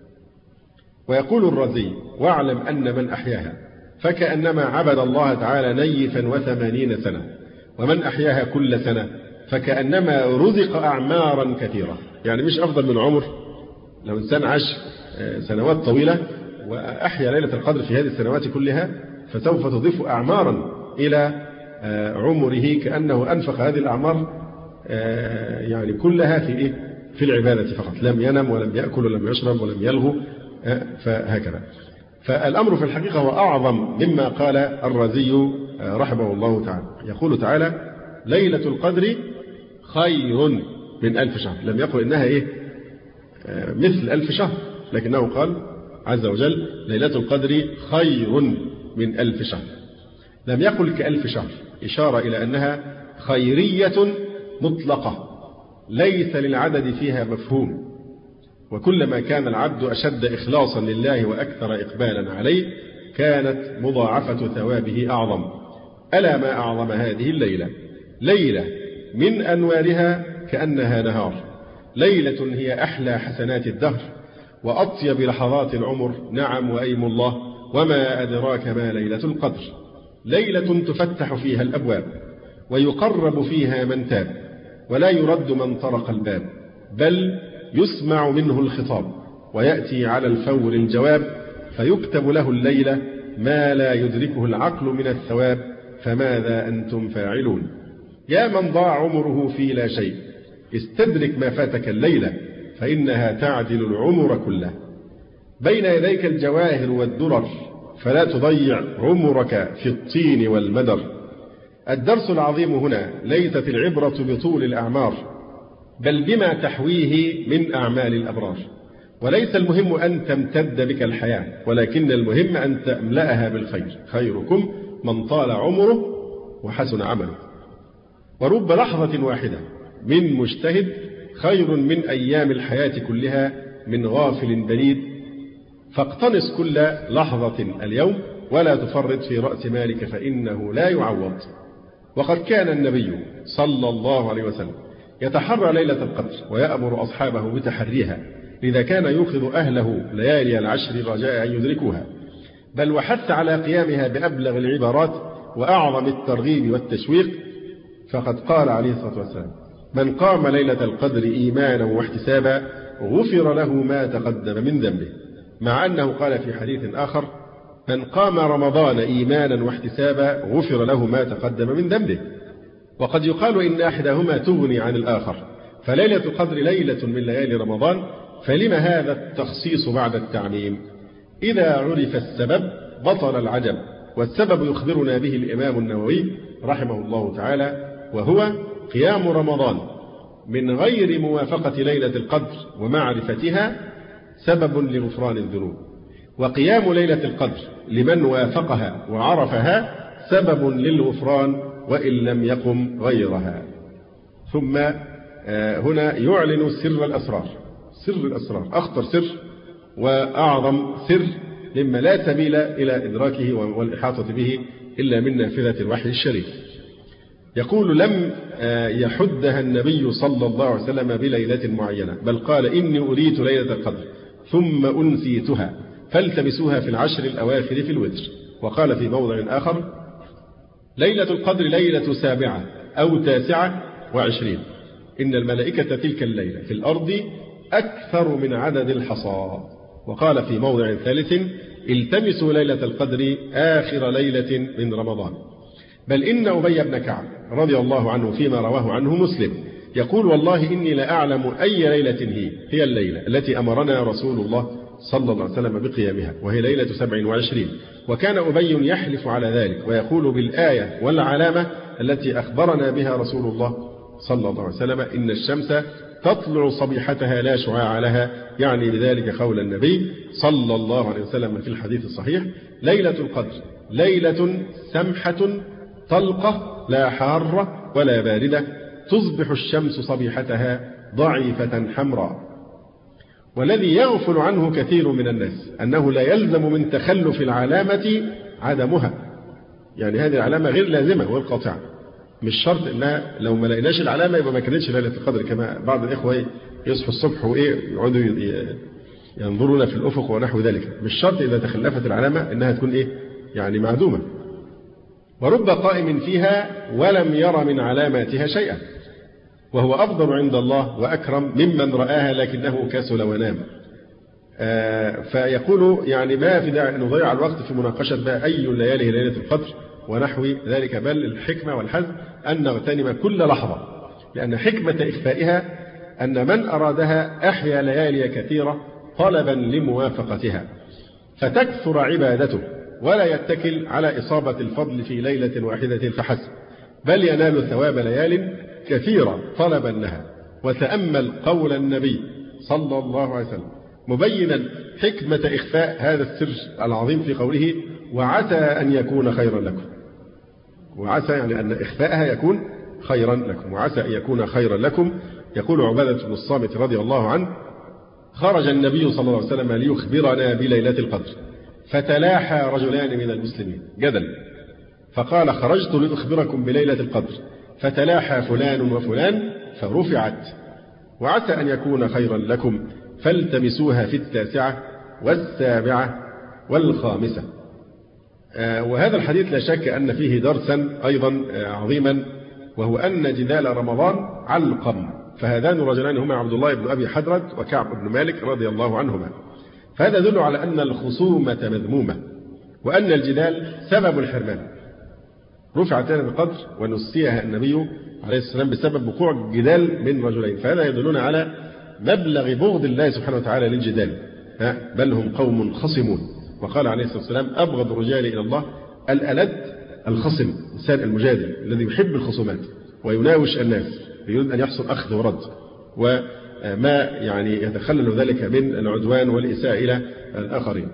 ويقول الرازي: واعلم أن من أحياها فكأنما عبد الله تعالى نيفا وثمانين سنة، ومن أحياها كل سنة فكأنما رزق أعمارا كثيرة. يعني مش أفضل من عمر، لو إنسان عاش سنوات طويلة وأحيا ليلة القدر في هذه السنوات كلها فسوف تضيف أعمارا إلى عمره، كأنه أنفق هذه الأعمار يعني كلها في إيه؟ في العبادة فقط، لم ينم ولم يأكل ولم يشرب ولم يلغو، فهكذا. فالأمر في الحقيقة هو أعظم مما قال الرازي رحمه الله تعالى. يقول تعالى: ليلة القدر خير من ألف شهر. لم يقل إنها إيه؟ مثل ألف شهر، لكنه قال عز وجل: ليلة القدر خير من ألف شهر. لم يقل كألف شهر، إشارة إلى أنها خيرية مطلقة ليس للعدد فيها مفهوم، وكلما كان العبد أشد إخلاصا لله وأكثر إقبالا عليه كانت مضاعفة ثوابه أعظم. ألا ما أعظم هذه الليلة، ليلة من أنوارها كأنها نهار، ليلة هي أحلى حسنات الدهر وأطيب لحظات العمر. نعم وأيم الله، وما أدراك ما ليلة القدر. ليلة تفتح فيها الأبواب ويقرب فيها من تاب، ولا يرد من طرق الباب، بل يسمع منه الخطاب ويأتي على الفور الجواب، فيكتب له الليلة ما لا يدركه العقل من الثواب، فماذا أنتم فاعلون؟ يا من ضاع عمره في لا شيء، استدرك ما فاتك الليلة، فإنها تعدل العمر كله. بين يديك الجواهر والدرر، فلا تضيع عمرك في الطين والمدر. الدرس العظيم هنا ليست العبرة بطول الأعمار، بل بما تحويه من أعمال الأبرار. وليس المهم أن تمتد بك الحياة، ولكن المهم أن تملأها بالخير. خيركم من طال عمره وحسن عمله. ورب لحظة واحدة من مجتهد خير من أيام الحياة كلها من غافل بليد. فاقتنص كل لحظة اليوم، ولا تفرط في رأس مالك فإنه لا يعوض. وقد كان النبي صلى الله عليه وسلم يتحرى ليلة القدر ويأمر أصحابه بتحريها، لذا كان يوقظ أهله ليالي العشر رجاء أن يدركوها، بل وحث على قيامها بأبلغ العبارات وأعظم الترغيب والتشويق. فقد قال عليه الصلاة والسلام: من قام ليلة القدر إيمانا واحتسابا غفر له ما تقدم من ذنبه. مع أنه قال في حديث آخر: من قام رمضان إيمانا واحتسابا غفر له ما تقدم من ذنبه. وقد يقال إن أحدهما تغني عن الآخر، فليلة القدر ليلة من ليالي رمضان، فلما هذا التخصيص بعد التعميم؟ إذا عرف السبب بطل العجب، والسبب يخبرنا به الإمام النووي رحمه الله تعالى، وهو قيام رمضان من غير موافقة ليلة القدر ومعرفتها سبب لغفران الذنوب، وقيام ليلة القدر لمن وافقها وعرفها سبب للغفران وإن لم يقم غيرها. ثم هنا يعلن سر الأسرار. سر الأسرار أخطر سر وأعظم سر، مما لا سبيل إلى إدراكه والإحاطة به إلا من نافذة الوحي الشريف. يقول: لم يحدها النبي صلى الله عليه وسلم بليلة معينة، بل قال: إني أريت ليلة القدر ثم أنسيتها فالتمسوها في العشر الأواخر في الوتر. وقال في موضع آخر: ليلة القدر ليلة سابعة أو تاسعة وعشرين، إن الملائكة تلك الليلة في الأرض أكثر من عدد الحصى. وقال في موضع ثالث: التمسوا ليلة القدر آخر ليلة من رمضان. بل إن أبي بن كعب رضي الله عنه فيما رواه عنه مسلم يقول: والله إني لأعلم أي ليلة هي هي الليلة التي أمرنا رسول الله صلى الله عليه وسلم بقيامها، وهي ليلة سبع وعشرين. وكان أبي يحلف على ذلك ويقول بالآية والعلامة التي أخبرنا بها رسول الله صلى الله عليه وسلم: إن الشمس تطلع صبيحتها لا شعاع لها، يعني بذلك قول النبي صلى الله عليه وسلم في الحديث الصحيح: ليلة القدر ليلة سمحة طلقة لا حارة ولا باردة، تصبح الشمس صبيحتها ضعيفة حمراء. والذي يغفل عنه كثير من الناس أنه لا يلزم من تخلف العلامة عدمها، يعني هذه العلامة غير لازمة والقاطعة، مش شرط إنها لو ما لقيناش العلامة يبقى ما كانتش ليلة القدر، كما بعض الإخوة يصحوا الصبح وإيه يقعدوا ينظرون في الأفق ونحو ذلك. مش شرط إذا تخلفت العلامة إنها تكون إيه يعني معدومة. ورب قائم فيها ولم ير من علاماتها شيئا، وهو أفضل عند الله وأكرم ممن رآها لكنه كسل ونام. آه فيقول يعني ما في داعي أن نضيع الوقت في مناقشة بقى أي الليالي ليلة القدر ونحو ذلك، بل الحكمة والحزم أن نغتنم كل لحظة، لأن حكمة إخفائها أن من أرادها أحيا ليالي كثيرة طلبا لموافقتها فتكثر عبادته، ولا يتكل على إصابة الفضل في ليلة واحدة فحسب، بل ينال ثواب ليال كثيرة طلبا لها. وتأمل قول النبي صلى الله عليه وسلم مبينا حكمة إخفاء هذا السر العظيم في قوله: وعسى أن يكون خيرا لكم. وعسى يعني أن إخفاءها يكون خيرا لكم، وعسى أن يكون خيرا لكم. يقول عبادة بن الصامت رضي الله عنه: خرج النبي صلى الله عليه وسلم ليخبرنا بليلة القدر، فتلاحى رجلان من المسلمين جدل، فقال: خرجت لأخبركم بليلة القدر، فتلاحى فلان وفلان فرفعت، وعسى أن يكون خيرا لكم، فالتمسوها في التاسعة والسابعة والخامسة. آه وهذا الحديث لا شك أن فيه درسا أيضا آه عظيما، وهو أن جدال رمضان علقم، فهذان الرجلان هما عبد الله بن أبي حدرد وكعب بن مالك رضي الله عنهما. فهذا يدل على أن الخصومة مذمومة، وأن الجدال سبب الحرمان. رفعت لنا القدر ونسيها النبي عليه السلام بسبب وقوع جدال من رجلين، فهذا يدلون على مبلغ بغض الله سبحانه وتعالى للجدال، بل هم قوم خصمون. وقال عليه الصلاة والسلام: أبغض الرجال إلى الله الألد الخصم، الإنسان المجادل الذي يحب الخصومات ويناوش الناس، يريد أن يحصل أخذ ورد، وما يعني يتخلل ذلك من العدوان والإساءة إلى الآخرين.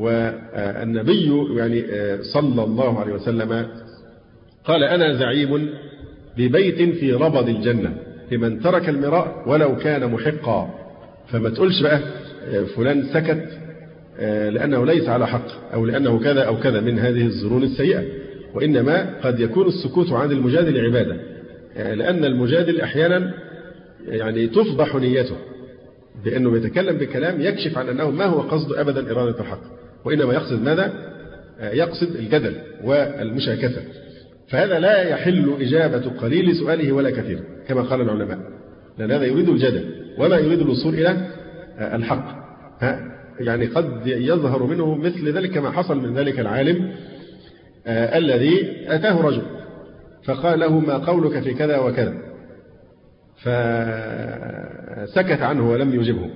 والنبي يعني صلى الله عليه وسلم قال: أنا زعيم ببيت في ربض الجنة لمن ترك المراء ولو كان محقا. فما تقولش بقى فلان سكت لأنه ليس على حق، أو لأنه كذا أو كذا من هذه الظنون السيئة، وإنما قد يكون السكوت عن المجادل عبادة، لأن المجادل أحيانا يعني تفضح نيته بأنه يتكلم بكلام يكشف عن أنه ما هو قصد أبدا إرادة الحق، وإنما يقصد ماذا؟ يقصد الجدل والمشاكسة. فهذا لا يحل إجابة قليل سؤاله ولا كثير كما قال العلماء، لأن هذا يريد الجدل ولا يريد الوصول إلى الحق. يعني قد يظهر منه مثل ذلك كما حصل من ذلك العالم آه الذي أتاه رجل فقال له: ما قولك في كذا وكذا؟ فسكت عنه ولم يجبه،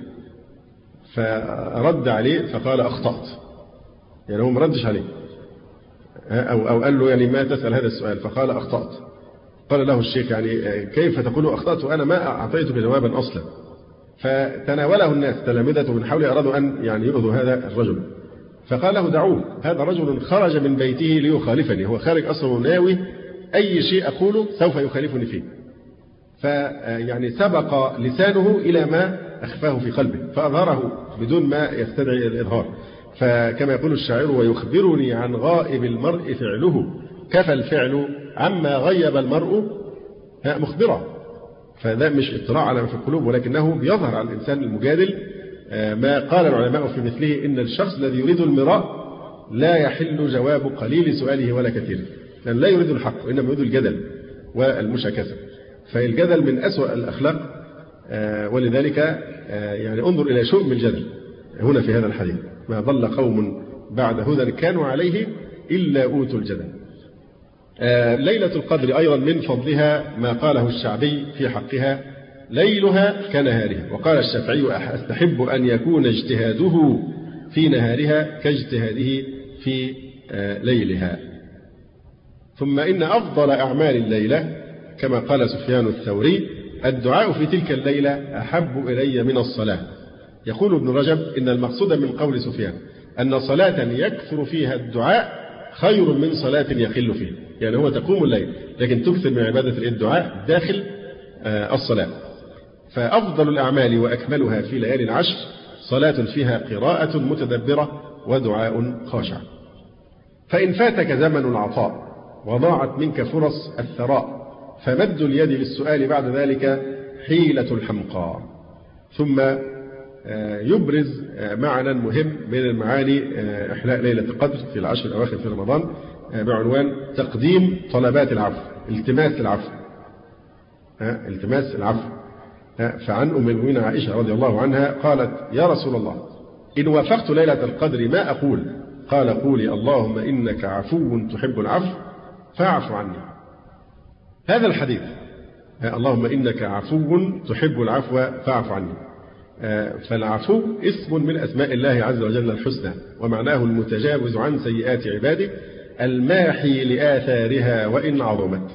فرد عليه فقال: أخطأت. يعني هو ما ردش عليه، أو, أو قال له: يعني ما تسأل هذا السؤال؟ فقال: أخطأت. قال له الشيخ: يعني كيف تقول أخطأت وأنا ما أعطيتك جوابا أصلا؟ فتناوله الناس تلامذته من حوله، أرادوا أن يعني يؤذوا هذا الرجل، فقال له: دعوه، هذا رجل خرج من بيته ليخالفني، هو خارج أصلا ناوي أي شيء أقوله سوف يخالفني فيه. فيعني سبق لسانه إلى ما أخفاه في قلبه فأظهره بدون ما يستدعي الإظهار. فكما يقول الشاعر: ويخبرني عن غائب المرء فعله، كفى الفعل عما غيب المرء مخبرا. فده مش اطلاع على ما في القلوب، ولكنه بيظهر على الإنسان المجادل ما قال العلماء في مثله إن الشخص الذي يريد المراء لا يحل جواب قليل سؤاله ولا كثير، لأن لا يريد الحق وإنما يريد الجدل والمشاكسة، فالجدل من أسوأ الأخلاق، ولذلك يعني انظر إلى شؤم الجدل هنا في هذا الحديث: ما ضل قوم بعد هدى كانوا عليه إلا أوتوا الجدل. ليلة القدر أيضا من فضلها ما قاله الشعبي في حقها: ليلها كنهارها. وقال الشافعي: أستحب أن يكون اجتهاده في نهارها كاجتهاده في ليلها. ثم إن أفضل أعمال الليلة كما قال سفيان الثوري: الدعاء في تلك الليلة أحب إلي من الصلاة. يقول ابن رجب: إن المقصود من قول سفيان أن صلاة يكثر فيها الدعاء خير من صلاة يقل فيها، يعني هو تقوم الليل لكن تكثر من عبادة الدعاء داخل الصلاة. فأفضل الأعمال وأكملها في ليالي العشر صلاة فيها قراءة متدبرة ودعاء خاشع. فإن فاتك زمن العطاء وضاعت منك فرص الثراء فمد اليد للسؤال بعد ذلك حيلة الحمقى. ثم يبرز معنى مهم من المعاني إحلاء ليلة القدر في العشر الأواخر في رمضان بعنوان تقديم طلبات العفو، التماس العفو، التماس العفو. فعن أم المؤمنين عائشة رضي الله عنها قالت: يا رسول الله، إن وافقت ليلة القدر ما أقول؟ قال: قولي اللهم إنك عفو تحب العفو فاعف عني. هذا الحديث اللهم إنك عفو تحب العفو فاعف عني، فالعفو اسم من أسماء الله عز وجل الحسنى، ومعناه المتجاوز عن سيئات عباده الماحي لآثارها وإن عظمت.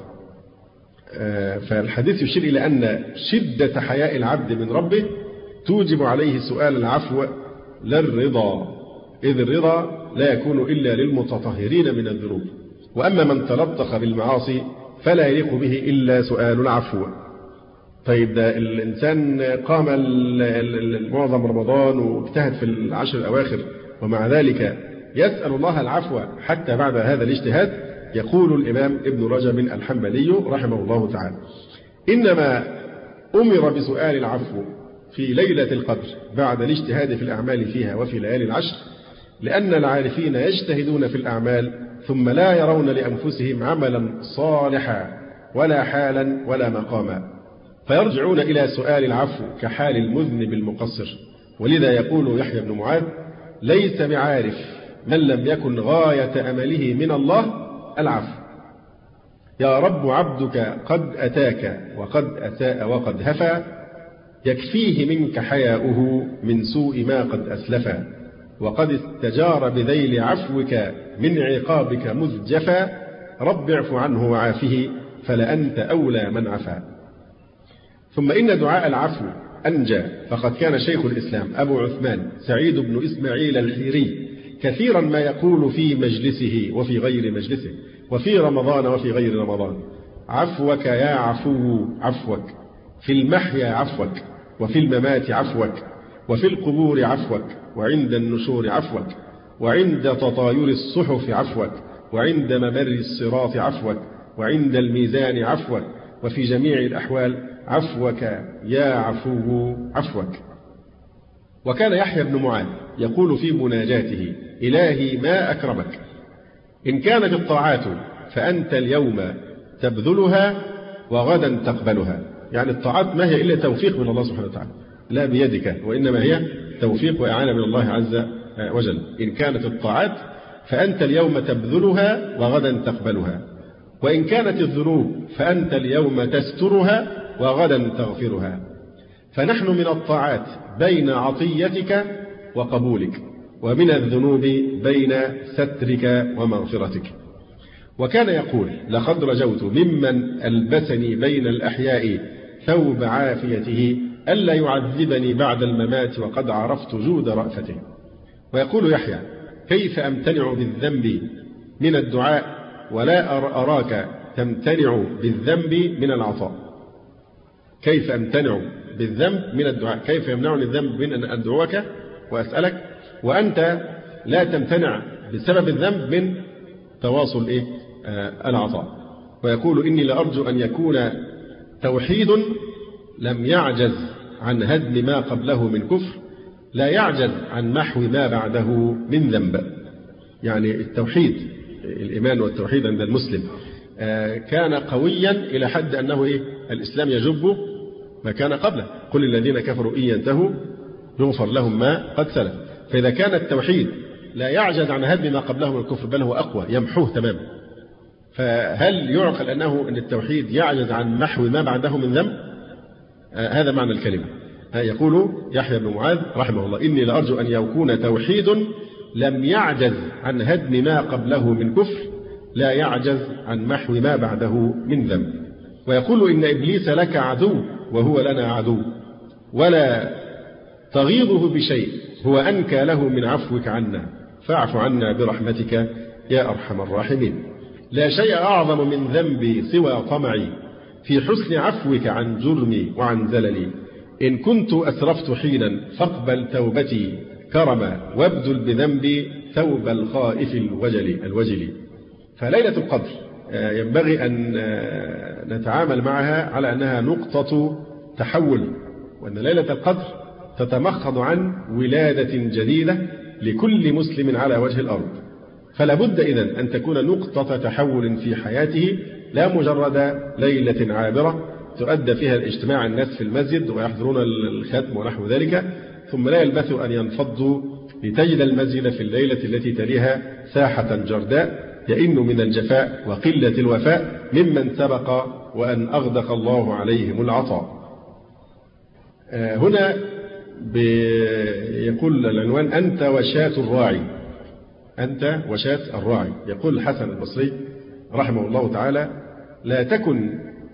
فالحديث يشير إلى أن شدة حياء العبد من ربه توجب عليه سؤال العفو لا الرضا، إذ الرضا لا يكون إلا للمتطهرين من الذنوب، وأما من تلطخ بالمعاصي فلا يليق به إلا سؤال العفو. طيب ده الإنسان قام معظم رمضان واجتهد في العشر الأواخر ومع ذلك يسأل الله العفو حتى بعد هذا الاجتهاد. يقول الإمام ابن رجب الحنبلي رحمه الله تعالى: إنما أمر بسؤال العفو في ليلة القدر بعد الاجتهاد في الأعمال فيها وفي ليالي العشر لأن العارفين يجتهدون في الأعمال ثم لا يرون لأنفسهم عملا صالحا ولا حالا ولا مقاما، فيرجعون إلى سؤال العفو كحال المذنب المقصر. ولذا يقول يحيى بن معاذ: ليس بعارف من لم يكن غاية أمله من الله العفو. يا رب عبدك قد أتاك وقد أساء وقد هفى، يكفيه منك حياؤه من سوء ما قد أسلفا، وقد استجار بذيل عفوك من عقابك مذ جفا، رب اعف عنه وعافه فلأنت أولى من عفا. ثم إن دعاء العفو أنجى، فقد كان شيخ الإسلام أبو عثمان سعيد بن إسماعيل الحيري كثيرا ما يقول في مجلسه وفي غير مجلسه وفي رمضان وفي غير رمضان: عفوك يا عفو عفوك، في المحيا عفوك، وفي الممات عفوك، وفي القبور عفوك، وعند النشور عفوك، وعند تطاير الصحف عفوك، وعند ممر الصراط عفوك، وعند الميزان عفوك، وفي جميع الأحوال عفوك يا عفو عفوك. وكان يحيى بن معاذ يقول في مناجاته: إلهي ما أكرمك، إن كانت الطاعات فأنت اليوم تبذلها وغدا تقبلها. يعني الطاعات ما هي إلا توفيق من الله سبحانه وتعالى، لا بيدك، وإنما هي توفيق وإعانة من الله عز وجل. إن كانت الطاعات فأنت اليوم تبذلها وغدا تقبلها، وإن كانت الذنوب فأنت اليوم تسترها وغدا تغفرها. فنحن من الطاعات بين عطيتك وقبولك، ومن الذنوب بين سترك ومغفرتك. وكان يقول: لقد رجوت ممن ألبسني بين الأحياء ثوب عافيته ألا يعذبني بعد الممات وقد عرفت جود رأفته. ويقول يحيى: كيف أمتنع بالذنب من الدعاء ولا أراك تمتنع بالذنب من العطاء؟ كيف أمتنع بالذنب من الدعاء؟ كيف يمنعني الذنب من أن أدعوك وأسألك وأنت لا تمتنع بسبب الذنب من تواصل إيه؟ آه العطاء. ويقول: إني لأرجو أن يكون توحيد لم يعجز عن هدم ما قبله من كفر لا يعجز عن محو ما بعده من ذنب. يعني التوحيد، الإيمان والتوحيد عند المسلم كان قويا إلى حد أنه إيه؟ الإسلام يجب ما كان قبله. قل الذين كفروا إن ينتهوا يغفر لهم ما قد سلف. فإذا كان التوحيد لا يعجز عن هدم ما قبله من الكفر بل هو أقوى يمحوه تماما، فهل يعقل أنه أن التوحيد يعجز عن محو ما بعده من ذنب؟ آه هذا معنى الكلمة. آه يقول يحيى بن معاذ رحمه الله: إني لأرجو أن يكون توحيد لم يعجز عن هدم ما قبله من كفر لا يعجز عن محو ما بعده من ذنب. ويقول: إن إبليس لك عدو وهو لنا عدو ولا تغيظه بشيء هو أنكى له من عفوك عنا فاعف عنا برحمتك يا أرحم الراحمين. لا شيء أعظم من ذنبي سوى طمعي في حسن عفوك عن جرمي وعن زللي. إن كنت أسرفت حينا فاقبل توبتي كرما وابذل بذنبي ثوب الخائف الوجل الوجل. فليلة القدر ينبغي أن نتعامل معها على أنها نقطة تحول، وأن ليلة القدر تتمخض عن ولادة جديدة لكل مسلم على وجه الأرض. فلا بد إذن أن تكون نقطة تحول في حياته، لا مجرد ليلة عابرة تؤدى فيها الاجتماع الناس في المسجد ويحضرون الختم ونحو ذلك ثم لا يلبثوا أن ينفضوا لتجد المسجد في الليلة التي تليها ساحة جرداء يئن من الجفاء وقلة الوفاء ممن سبق وأن أغدق الله عليهم العطاء. هنا يقول العنوان: أنت وشاة الراعي. أنت وشاة الراعي. يقول الحسن البصري رحمه الله تعالى: لا تكن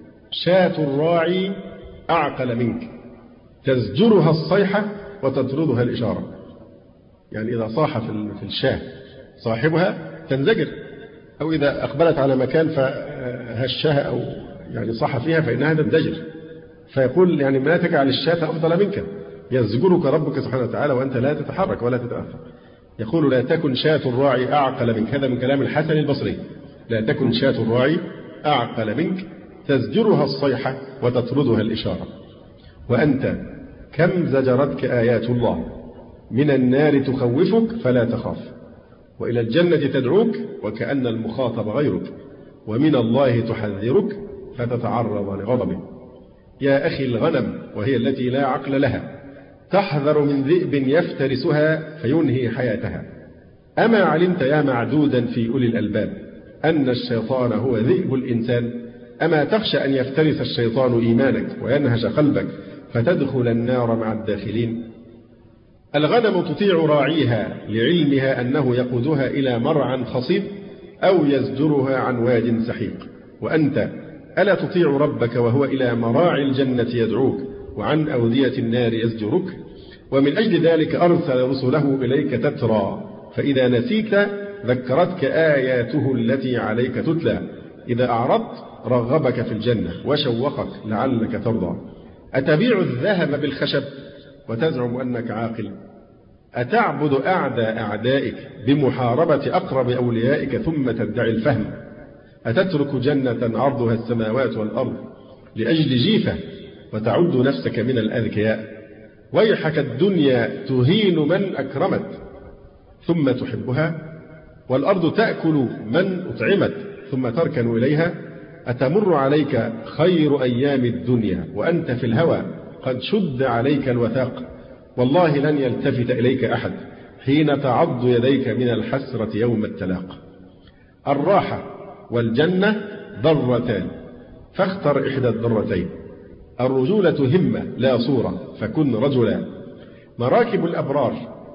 شاة الراعي أعقل منك تزجرها الصيحة وتطردها الإشارة. يعني إذا صاح في الشاة صاحبها تنزجر، أو إذا أقبلت على مكان فهشها أو يعني صاح فيها فإنها تنزجر. فيقول يعني ما تجعل الشاة أفضل منك، يزجرك ربك سبحانه وتعالى وأنت لا تتحرك ولا تتأثر. يقول: لا تكن شاة الراعي أعقل منك. هذا من كلام الحسن البصري. لا تكن شاة الراعي أعقل منك تزجرها الصيحة وتطردها الإشارة. وأنت كم زجرتك آيات الله من النار تخوفك فلا تخاف، وإلى الجنة تدعوك وكأن المخاطب غيرك، ومن الله تحذرك فتتعرض لغضبه. يا أخي الغنم وهي التي لا عقل لها تحذر من ذئب يفترسها فينهي حياتها. أما علمت يا معدودا في أولي الألباب أن الشيطان هو ذئب الإنسان؟ أما تخشى أن يفترس الشيطان إيمانك وينهش قلبك فتدخل النار مع الداخلين؟ الغنم تطيع راعيها لعلمها أنه يقودها إلى مرعى خصيب أو يزجرها عن واد سحيق. وأنت ألا تطيع ربك وهو إلى مراعي الجنة يدعوك وعن أودية النار يزجرك؟ ومن أجل ذلك أرسل رسله إليك تترى، فإذا نسيت ذكرتك آياته التي عليك تتلى. إذا أعرضت رغبك في الجنة وشوقك لعلك ترضى. أتبيع الذهب بالخشب وتزعم أنك عاقل؟ أتعبد أعداء أعدائك بمحاربة أقرب أوليائك ثم تدعي الفهم؟ أتترك جنة عرضها السماوات والأرض لأجل جيفة وتعد نفسك من الأذكياء؟ ويحك الدنيا تهين من أكرمت ثم تحبها، والأرض تأكل من أطعمت ثم تركن إليها. أتمر عليك خير أيام الدنيا وأنت في الهوى قد شد عليك الوثاق، والله لن يلتفت إليك أحد حين تعض يديك من الحسرة يوم التلاق. الراحة والجنة ضرتان فاختر إحدى الضرتين. الرجولة همة لا صورة فكن رجلا. مراكب الأبرار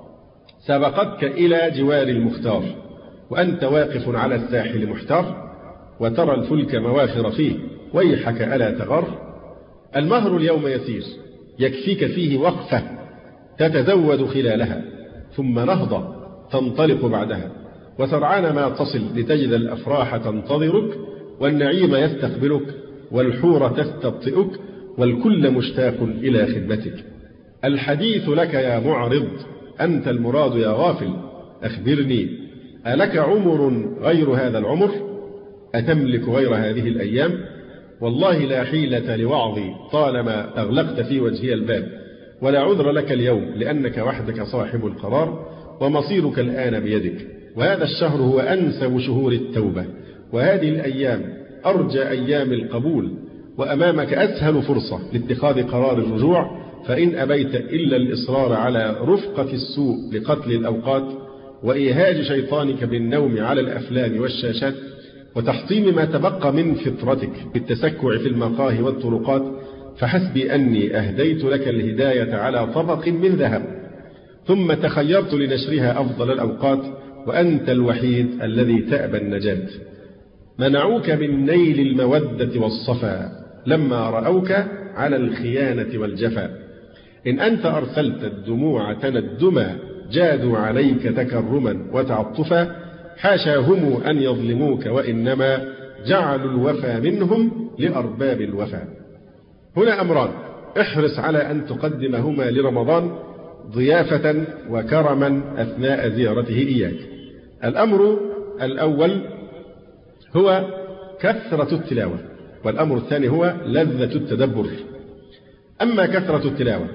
سبقتك إلى جوار المختار وأنت واقف على الساحل محتار، وترى الفلك مواخر فيه ويحك ألا تغر. المهر اليوم يسير يكفيك فيه وقفة تتزود خلالها، ثم نهضة تنطلق بعدها، وسرعان ما تصل لتجد الأفراح تنتظرك والنعيم يستقبلك والحور تستبطئك والكل مشتاق إلى خدمتك. الحديث لك يا معرض أنت المراد يا غافل، أخبرني ألك عمر غير هذا العمر؟ أتملك غير هذه الأيام؟ والله لا حيلة لوعظي طالما أغلقت في وجهي الباب، ولا عذر لك اليوم لأنك وحدك صاحب القرار ومصيرك الآن بيدك. وهذا الشهر هو أنسب شهور التوبة، وهذه الأيام أرجى أيام القبول، وأمامك أسهل فرصة لاتخاذ قرار الرجوع، فإن أبيت إلا الإصرار على رفقة السوء لقتل الأوقات وإيهاج شيطانك بالنوم على الأفلام والشاشات وتحطيم ما تبقى من فطرتك بالتسكع في المقاهي والطرقات، فحسبي أني أهديت لك الهداية على طبق من ذهب، ثم تخيرت لنشرها أفضل الأوقات، وأنت الوحيد الذي تأبى النجاة. منعوك من نيل المودة والصفا لما رأوك على الخيانة والجفا. إن أنت أرسلت الدموع تندما جادوا عليك تكرما وتعطفا، حاشاهم أن يظلموك وإنما جعلوا الوفا منهم لأرباب الوفا. هنا أمران احرص على أن تقدمهما لرمضان ضيافة وكرما أثناء زيارته إياك. الأمر الأول هو كثرة التلاوة، والأمر الثاني هو لذة التدبر. أما كثرة التلاوة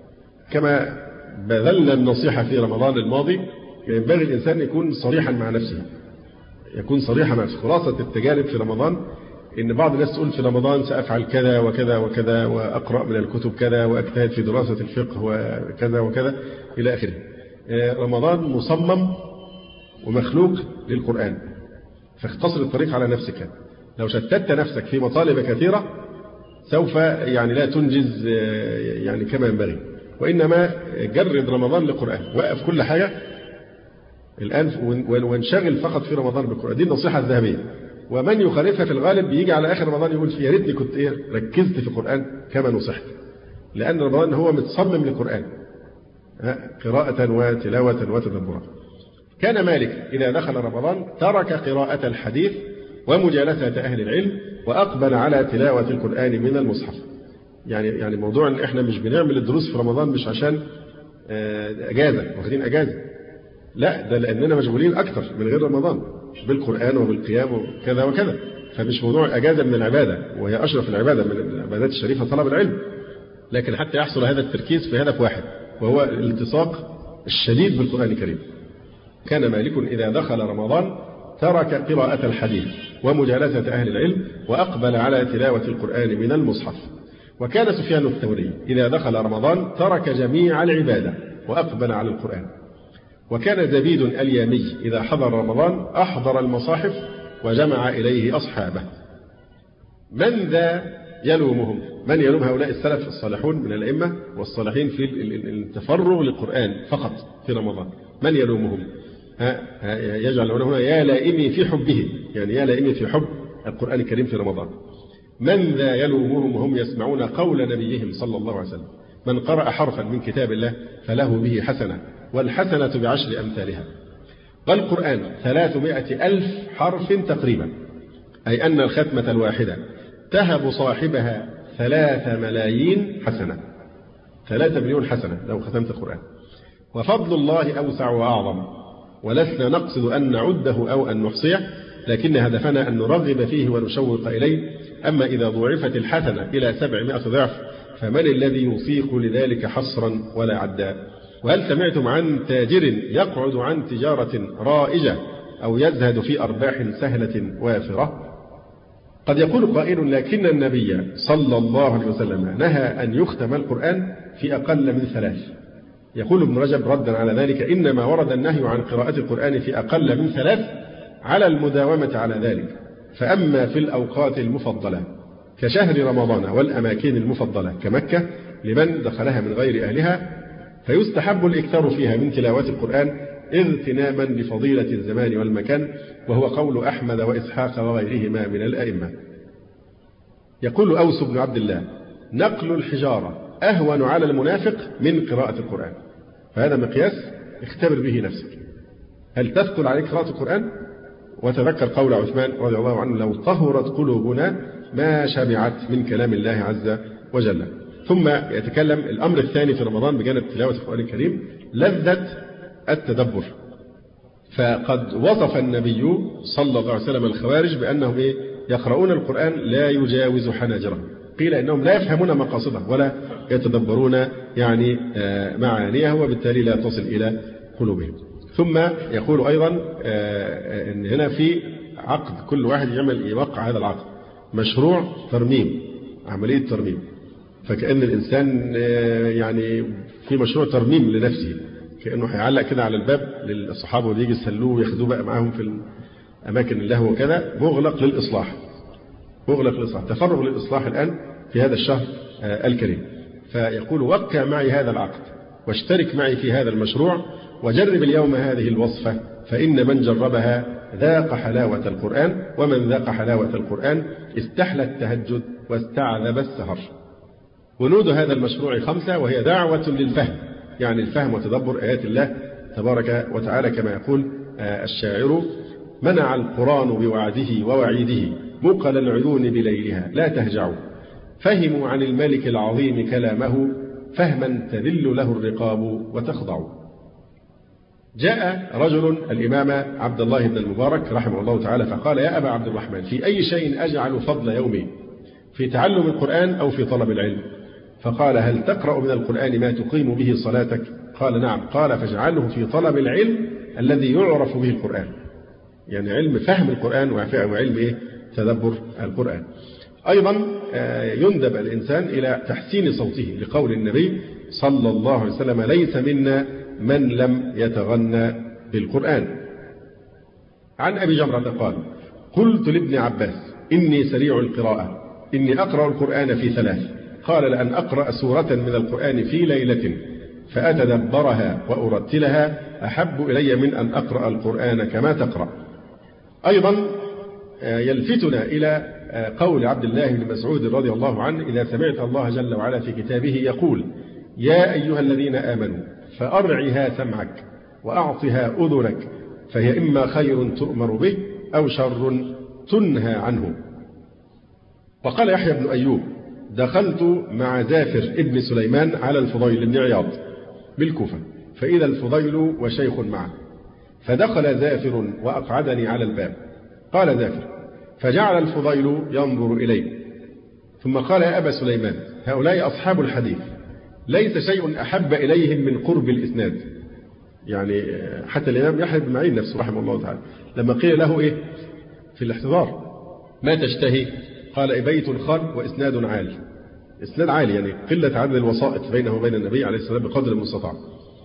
كما بذلنا النصيحة في رمضان الماضي، ينبغي الإنسان يكون صريحا مع نفسه، يكون صريحا مع نفسه. خلاصة التجارب في رمضان إن بعض الناس تقول في رمضان سأفعل كذا وكذا وكذا، وأقرأ من الكتب كذا، وأجتهد في دراسة الفقه وكذا وكذا إلى آخره. رمضان مصمم ومخلوق للقرآن، فاختصر الطريق على نفسك. لو شتت نفسك في مطالب كثيرة سوف يعني لا تنجز يعني كما ينبغي، وإنما جرد رمضان للقرآن، وقف كل حاجة الآن وانشغل فقط في رمضان بالقرآن. دي النصيحة الذهبية. ومن يخالفها في الغالب بيجي على آخر رمضان يقول يا ريتني كنت إيه ركزت في القرآن كما نصحت، لأن رمضان هو متصمم للقرآن قراءة وتلاوة وتدبرا. كان مالك إذا دخل رمضان ترك قراءة الحديث ومجالسة أهل العلم وأقبل على تلاوة القرآن من المصحف. يعني يعني موضوع إن إحنا مش بنعمل الدروس في رمضان مش عشان أجازة واخدين أجازة، لا، ده لأننا مشغولين أكثر من غير رمضان بالقرآن وبالقيام وكذا وكذا. فمش موضوع أجازة من العبادة، وهي أشرف العبادة من العبادات الشريفة طلب العلم، لكن حتى يحصل هذا التركيز في هدف واحد وهو الالتصاق الشديد بالقرآن الكريم. كان مالك إذا دخل رمضان ترك قراءة الحديث ومجالسة أهل العلم وأقبل على تلاوة القرآن من المصحف. وكان سفيان الثوري إذا دخل رمضان ترك جميع العبادة وأقبل على القرآن. وكان زبيد اليامي إذا حضر رمضان أحضر المصاحف وجمع إليه أصحابه. من ذا يلومهم؟ من يلوم هؤلاء السلف الصالحون من الأئمة والصالحين في التفرغ للقرآن فقط في رمضان؟ من يلومهم؟ يجعل هنا يا لائمي في حبه، يعني يا لائمي في حب القرآن الكريم في رمضان. من ذا يلومهم وهم يسمعون قول نبيهم صلى الله عليه وسلم: من قرأ حرفا من كتاب الله فله به حسنة والحسنة بعشر أمثالها. والقرآن ثلاثمائة ألف حرف تقريبا، أي أن الختمة الواحدة تهب صاحبها ثلاث ملايين حسنة، ثلاثة مليون حسنة لو ختمت القرآن. وفضل الله أوسع وأعظم، ولسنا نقصد أن نعده أو أن نحصيه، لكن هدفنا أن نرغب فيه ونشوق إليه. أما إذا ضعفت الحسنة إلى سبعمائة ضعف فمن الذي يطيق لذلك حصرا ولا عداء؟ وهل سمعتم عن تاجر يقعد عن تجارة رائجة أو يزهد في أرباح سهلة وافرة؟ قد يقول قائل: لكن النبي صلى الله عليه وسلم نهى أن يختم القرآن في أقل من ثلاث. يقول ابن رجب ردا على ذلك: إنما ورد النهي عن قراءة القرآن في أقل من ثلاث على المداومة على ذلك. فأما في الأوقات المفضلة كشهر رمضان والأماكن المفضلة كمكة لمن دخلها من غير أهلها فيستحب الإكثار فيها من تلاوة القرآن اغتناما بفضيلة الزمان والمكان، وهو قول أحمد وإسحاق وغيرهما من الأئمة. يقول أوس بن عبد الله: نقل الحجارة أهون على المنافق من قراءة القرآن. فهذا مقياس اختبر به نفسك، هل تثقل عليك قراءة القرآن؟ وتذكر قول عثمان رضي الله عنه: لو طهرت قلوبنا ما شبعت من كلام الله عز وجل. ثم يتكلم الأمر الثاني في رمضان بجانب تلاوة القرآن الكريم لذة التدبر. فقد وصف النبي صلى الله عليه وسلم الخوارج بأنهم إيه؟ يقرؤون القرآن لا يجاوز حناجرهم. قيل إنهم لا يفهمون مقاصده ولا يتدبرون يعني معانيها، وبالتالي لا تصل إلى قلوبهم. ثم يقول أيضا أن هنا في عقد، كل واحد يعمل يوقع هذا العقد، مشروع ترميم، عملية ترميم. فكأن الإنسان يعني في مشروع ترميم لنفسه، كأنه هيعلق كده على الباب للصحابة واللي يجي يسلوه وياخدوه بقى معاهم في أماكن اللهو وكذا، مغلق للإصلاح، مغلق للإصلاح، تفرغ للإصلاح الآن في هذا الشهر الكريم. فيقول وقع معي هذا العقد واشترك معي في هذا المشروع، وجرب اليوم هذه الوصفة، فإن من جربها ذاق حلاوة القرآن، ومن ذاق حلاوة القرآن استحلى التهجد واستعذب السهر. بنود هذا المشروع خمسة، وهي دعوة للفهم، يعني الفهم وتدبر آيات الله تبارك وتعالى، كما يقول الشاعر: منع القرآن بوعده ووعيده مقل العيون بليلها لا تهجعوا، فهموا عن الملك العظيم كلامه فهما تذل له الرقاب وتخضع. جاء رجل الإمام عبد الله بن المبارك رحمه الله تعالى فقال: يا أبا عبد الرحمن، في أي شيء أجعل فضل يومي، في تعلم القرآن أو في طلب العلم؟ فقال: هل تقرأ من القرآن ما تقيم به صلاتك؟ قال: نعم. قال: فاجعله في طلب العلم الذي يعرف به القرآن، يعني علم فهم القرآن وعلم إيه؟ تدبر القرآن. أيضا يندب الإنسان إلى تحسين صوته، لقول النبي صلى الله عليه وسلم: ليس منا من لم يتغنى بالقرآن. عن أبي جمرة قال: قلت لابن عباس: إني سريع القراءة، إني أقرأ القرآن في ثلاث. قال: لأن أقرأ سورة من القرآن في ليلة فأتدبرها وأرتلها أحب إلي من أن أقرأ القرآن كما تقرأ. أيضا يلفتنا إلى قول عبد الله بن مسعود رضي الله عنه: إذا سمعت الله جل وعلا في كتابه يقول: يا أيها الذين آمنوا فأرعها سمعك وأعطها أذنك، فهي إما خير تؤمر به أو شر تنهى عنه. وقال يحيى بن أيوب: دخلت مع زافر ابن سليمان على الفضيل بن عياض بالكوفة، فإذا الفضيل وشيخ معه، فدخل زافر وأقعدني على الباب. قال زافر: فجعل الفضيل ينظر إلي، ثم قال: يا أبا سليمان، هؤلاء أصحاب الحديث، ليس شيء أحب إليهم من قرب الإسناد. يعني حتى الإمام يحيى بن معين نفسه رحمه الله تعالى لما قيل له إيه في الاحتضار: ما تشتهي؟ قال: بيت خال وإسناد عالي. إسناد عالي يعني قلة عدد الوسائط بينه وبين النبي عليه الصلاة والسلام بقدر المستطاع.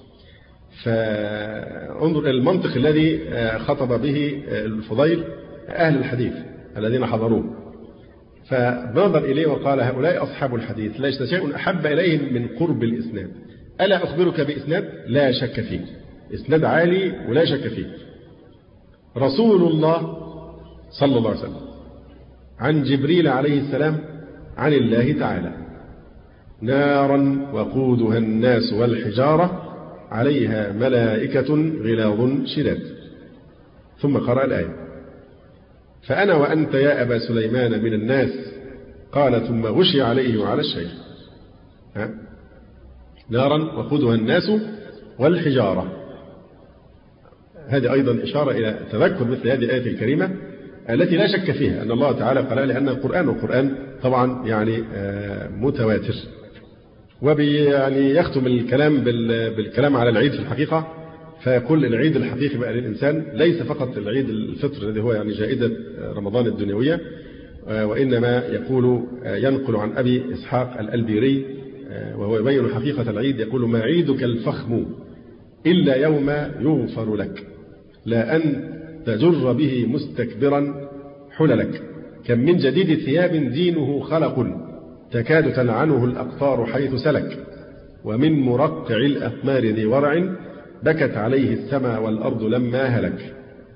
فانظر إلى المنطق الذي خطب به الفضيل أهل الحديث الذين حضروه، فنظر إليه وقال: هؤلاء أصحاب الحديث، ليس شيء أحب إليهم من قرب الإسناد. ألا أخبرك بإسناد لا شك فيه، إسناد عالي ولا شك فيه. رسول الله صلى الله عليه وسلم عن جبريل عليه السلام عن الله تعالى: نارا وقودها الناس والحجارة عليها ملائكة غلاظ شداد. ثم قرأ الآية: فأنا وأنت يا أبا سليمان من الناس. قال: ثم غشي عليه وعلى الشيخ. ها؟ نارا وقودها الناس والحجارة. هذه أيضا إشارة إلى تذكر مثل هذه الآية الكريمة التي لا شك فيها أن الله تعالى قال لأن القرآن والقرآن طبعا يعني متواتر. وبي يعني يختم الكلام بالكلام على العيد في الحقيقة، فيقول العيد الحقيقي بقى للإنسان ليس فقط العيد الفطر الذي هو يعني جائزة رمضان الدنيوية، وإنما يقول ينقل عن أبي إسحاق الألبيري وهو يبين حقيقة العيد، يقول: ما عيدك الفخم إلا يوم يغفر لك، لا أن تجر به مستكبرا حللك، كم من جديد ثياب دينه خلق تكاد تلعنه الأقطار حيث سلك، ومن مرقع الأقمار ذي ورع بكت عليه السماء والأرض لما هلك.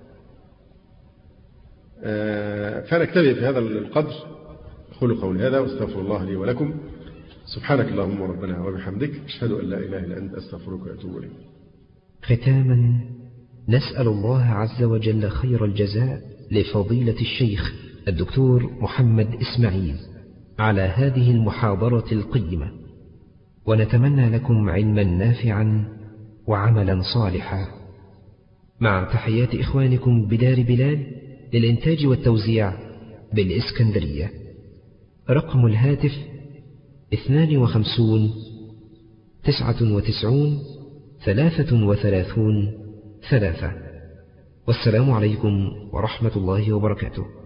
فنكتفي في هذا القدر. أقول قولي هذا واستغفر الله لي ولكم. سبحانك اللهم ربنا وبحمدك، أشهد أن لا إله إلا أنت، أستغفرك وأتوب إليك. ختاما، نسأل الله عز وجل خير الجزاء لفضيلة الشيخ الدكتور محمد إسماعيل على هذه المحاضرة القيمة، ونتمنى لكم علما نافعا وعملا صالحا، مع تحيات إخوانكم بدار بلال للإنتاج والتوزيع بالإسكندرية. رقم الهاتف اثنان وخمسون تسعة وتسعون ثلاثة وثلاثون ثلاثة. والسلام عليكم ورحمة الله وبركاته.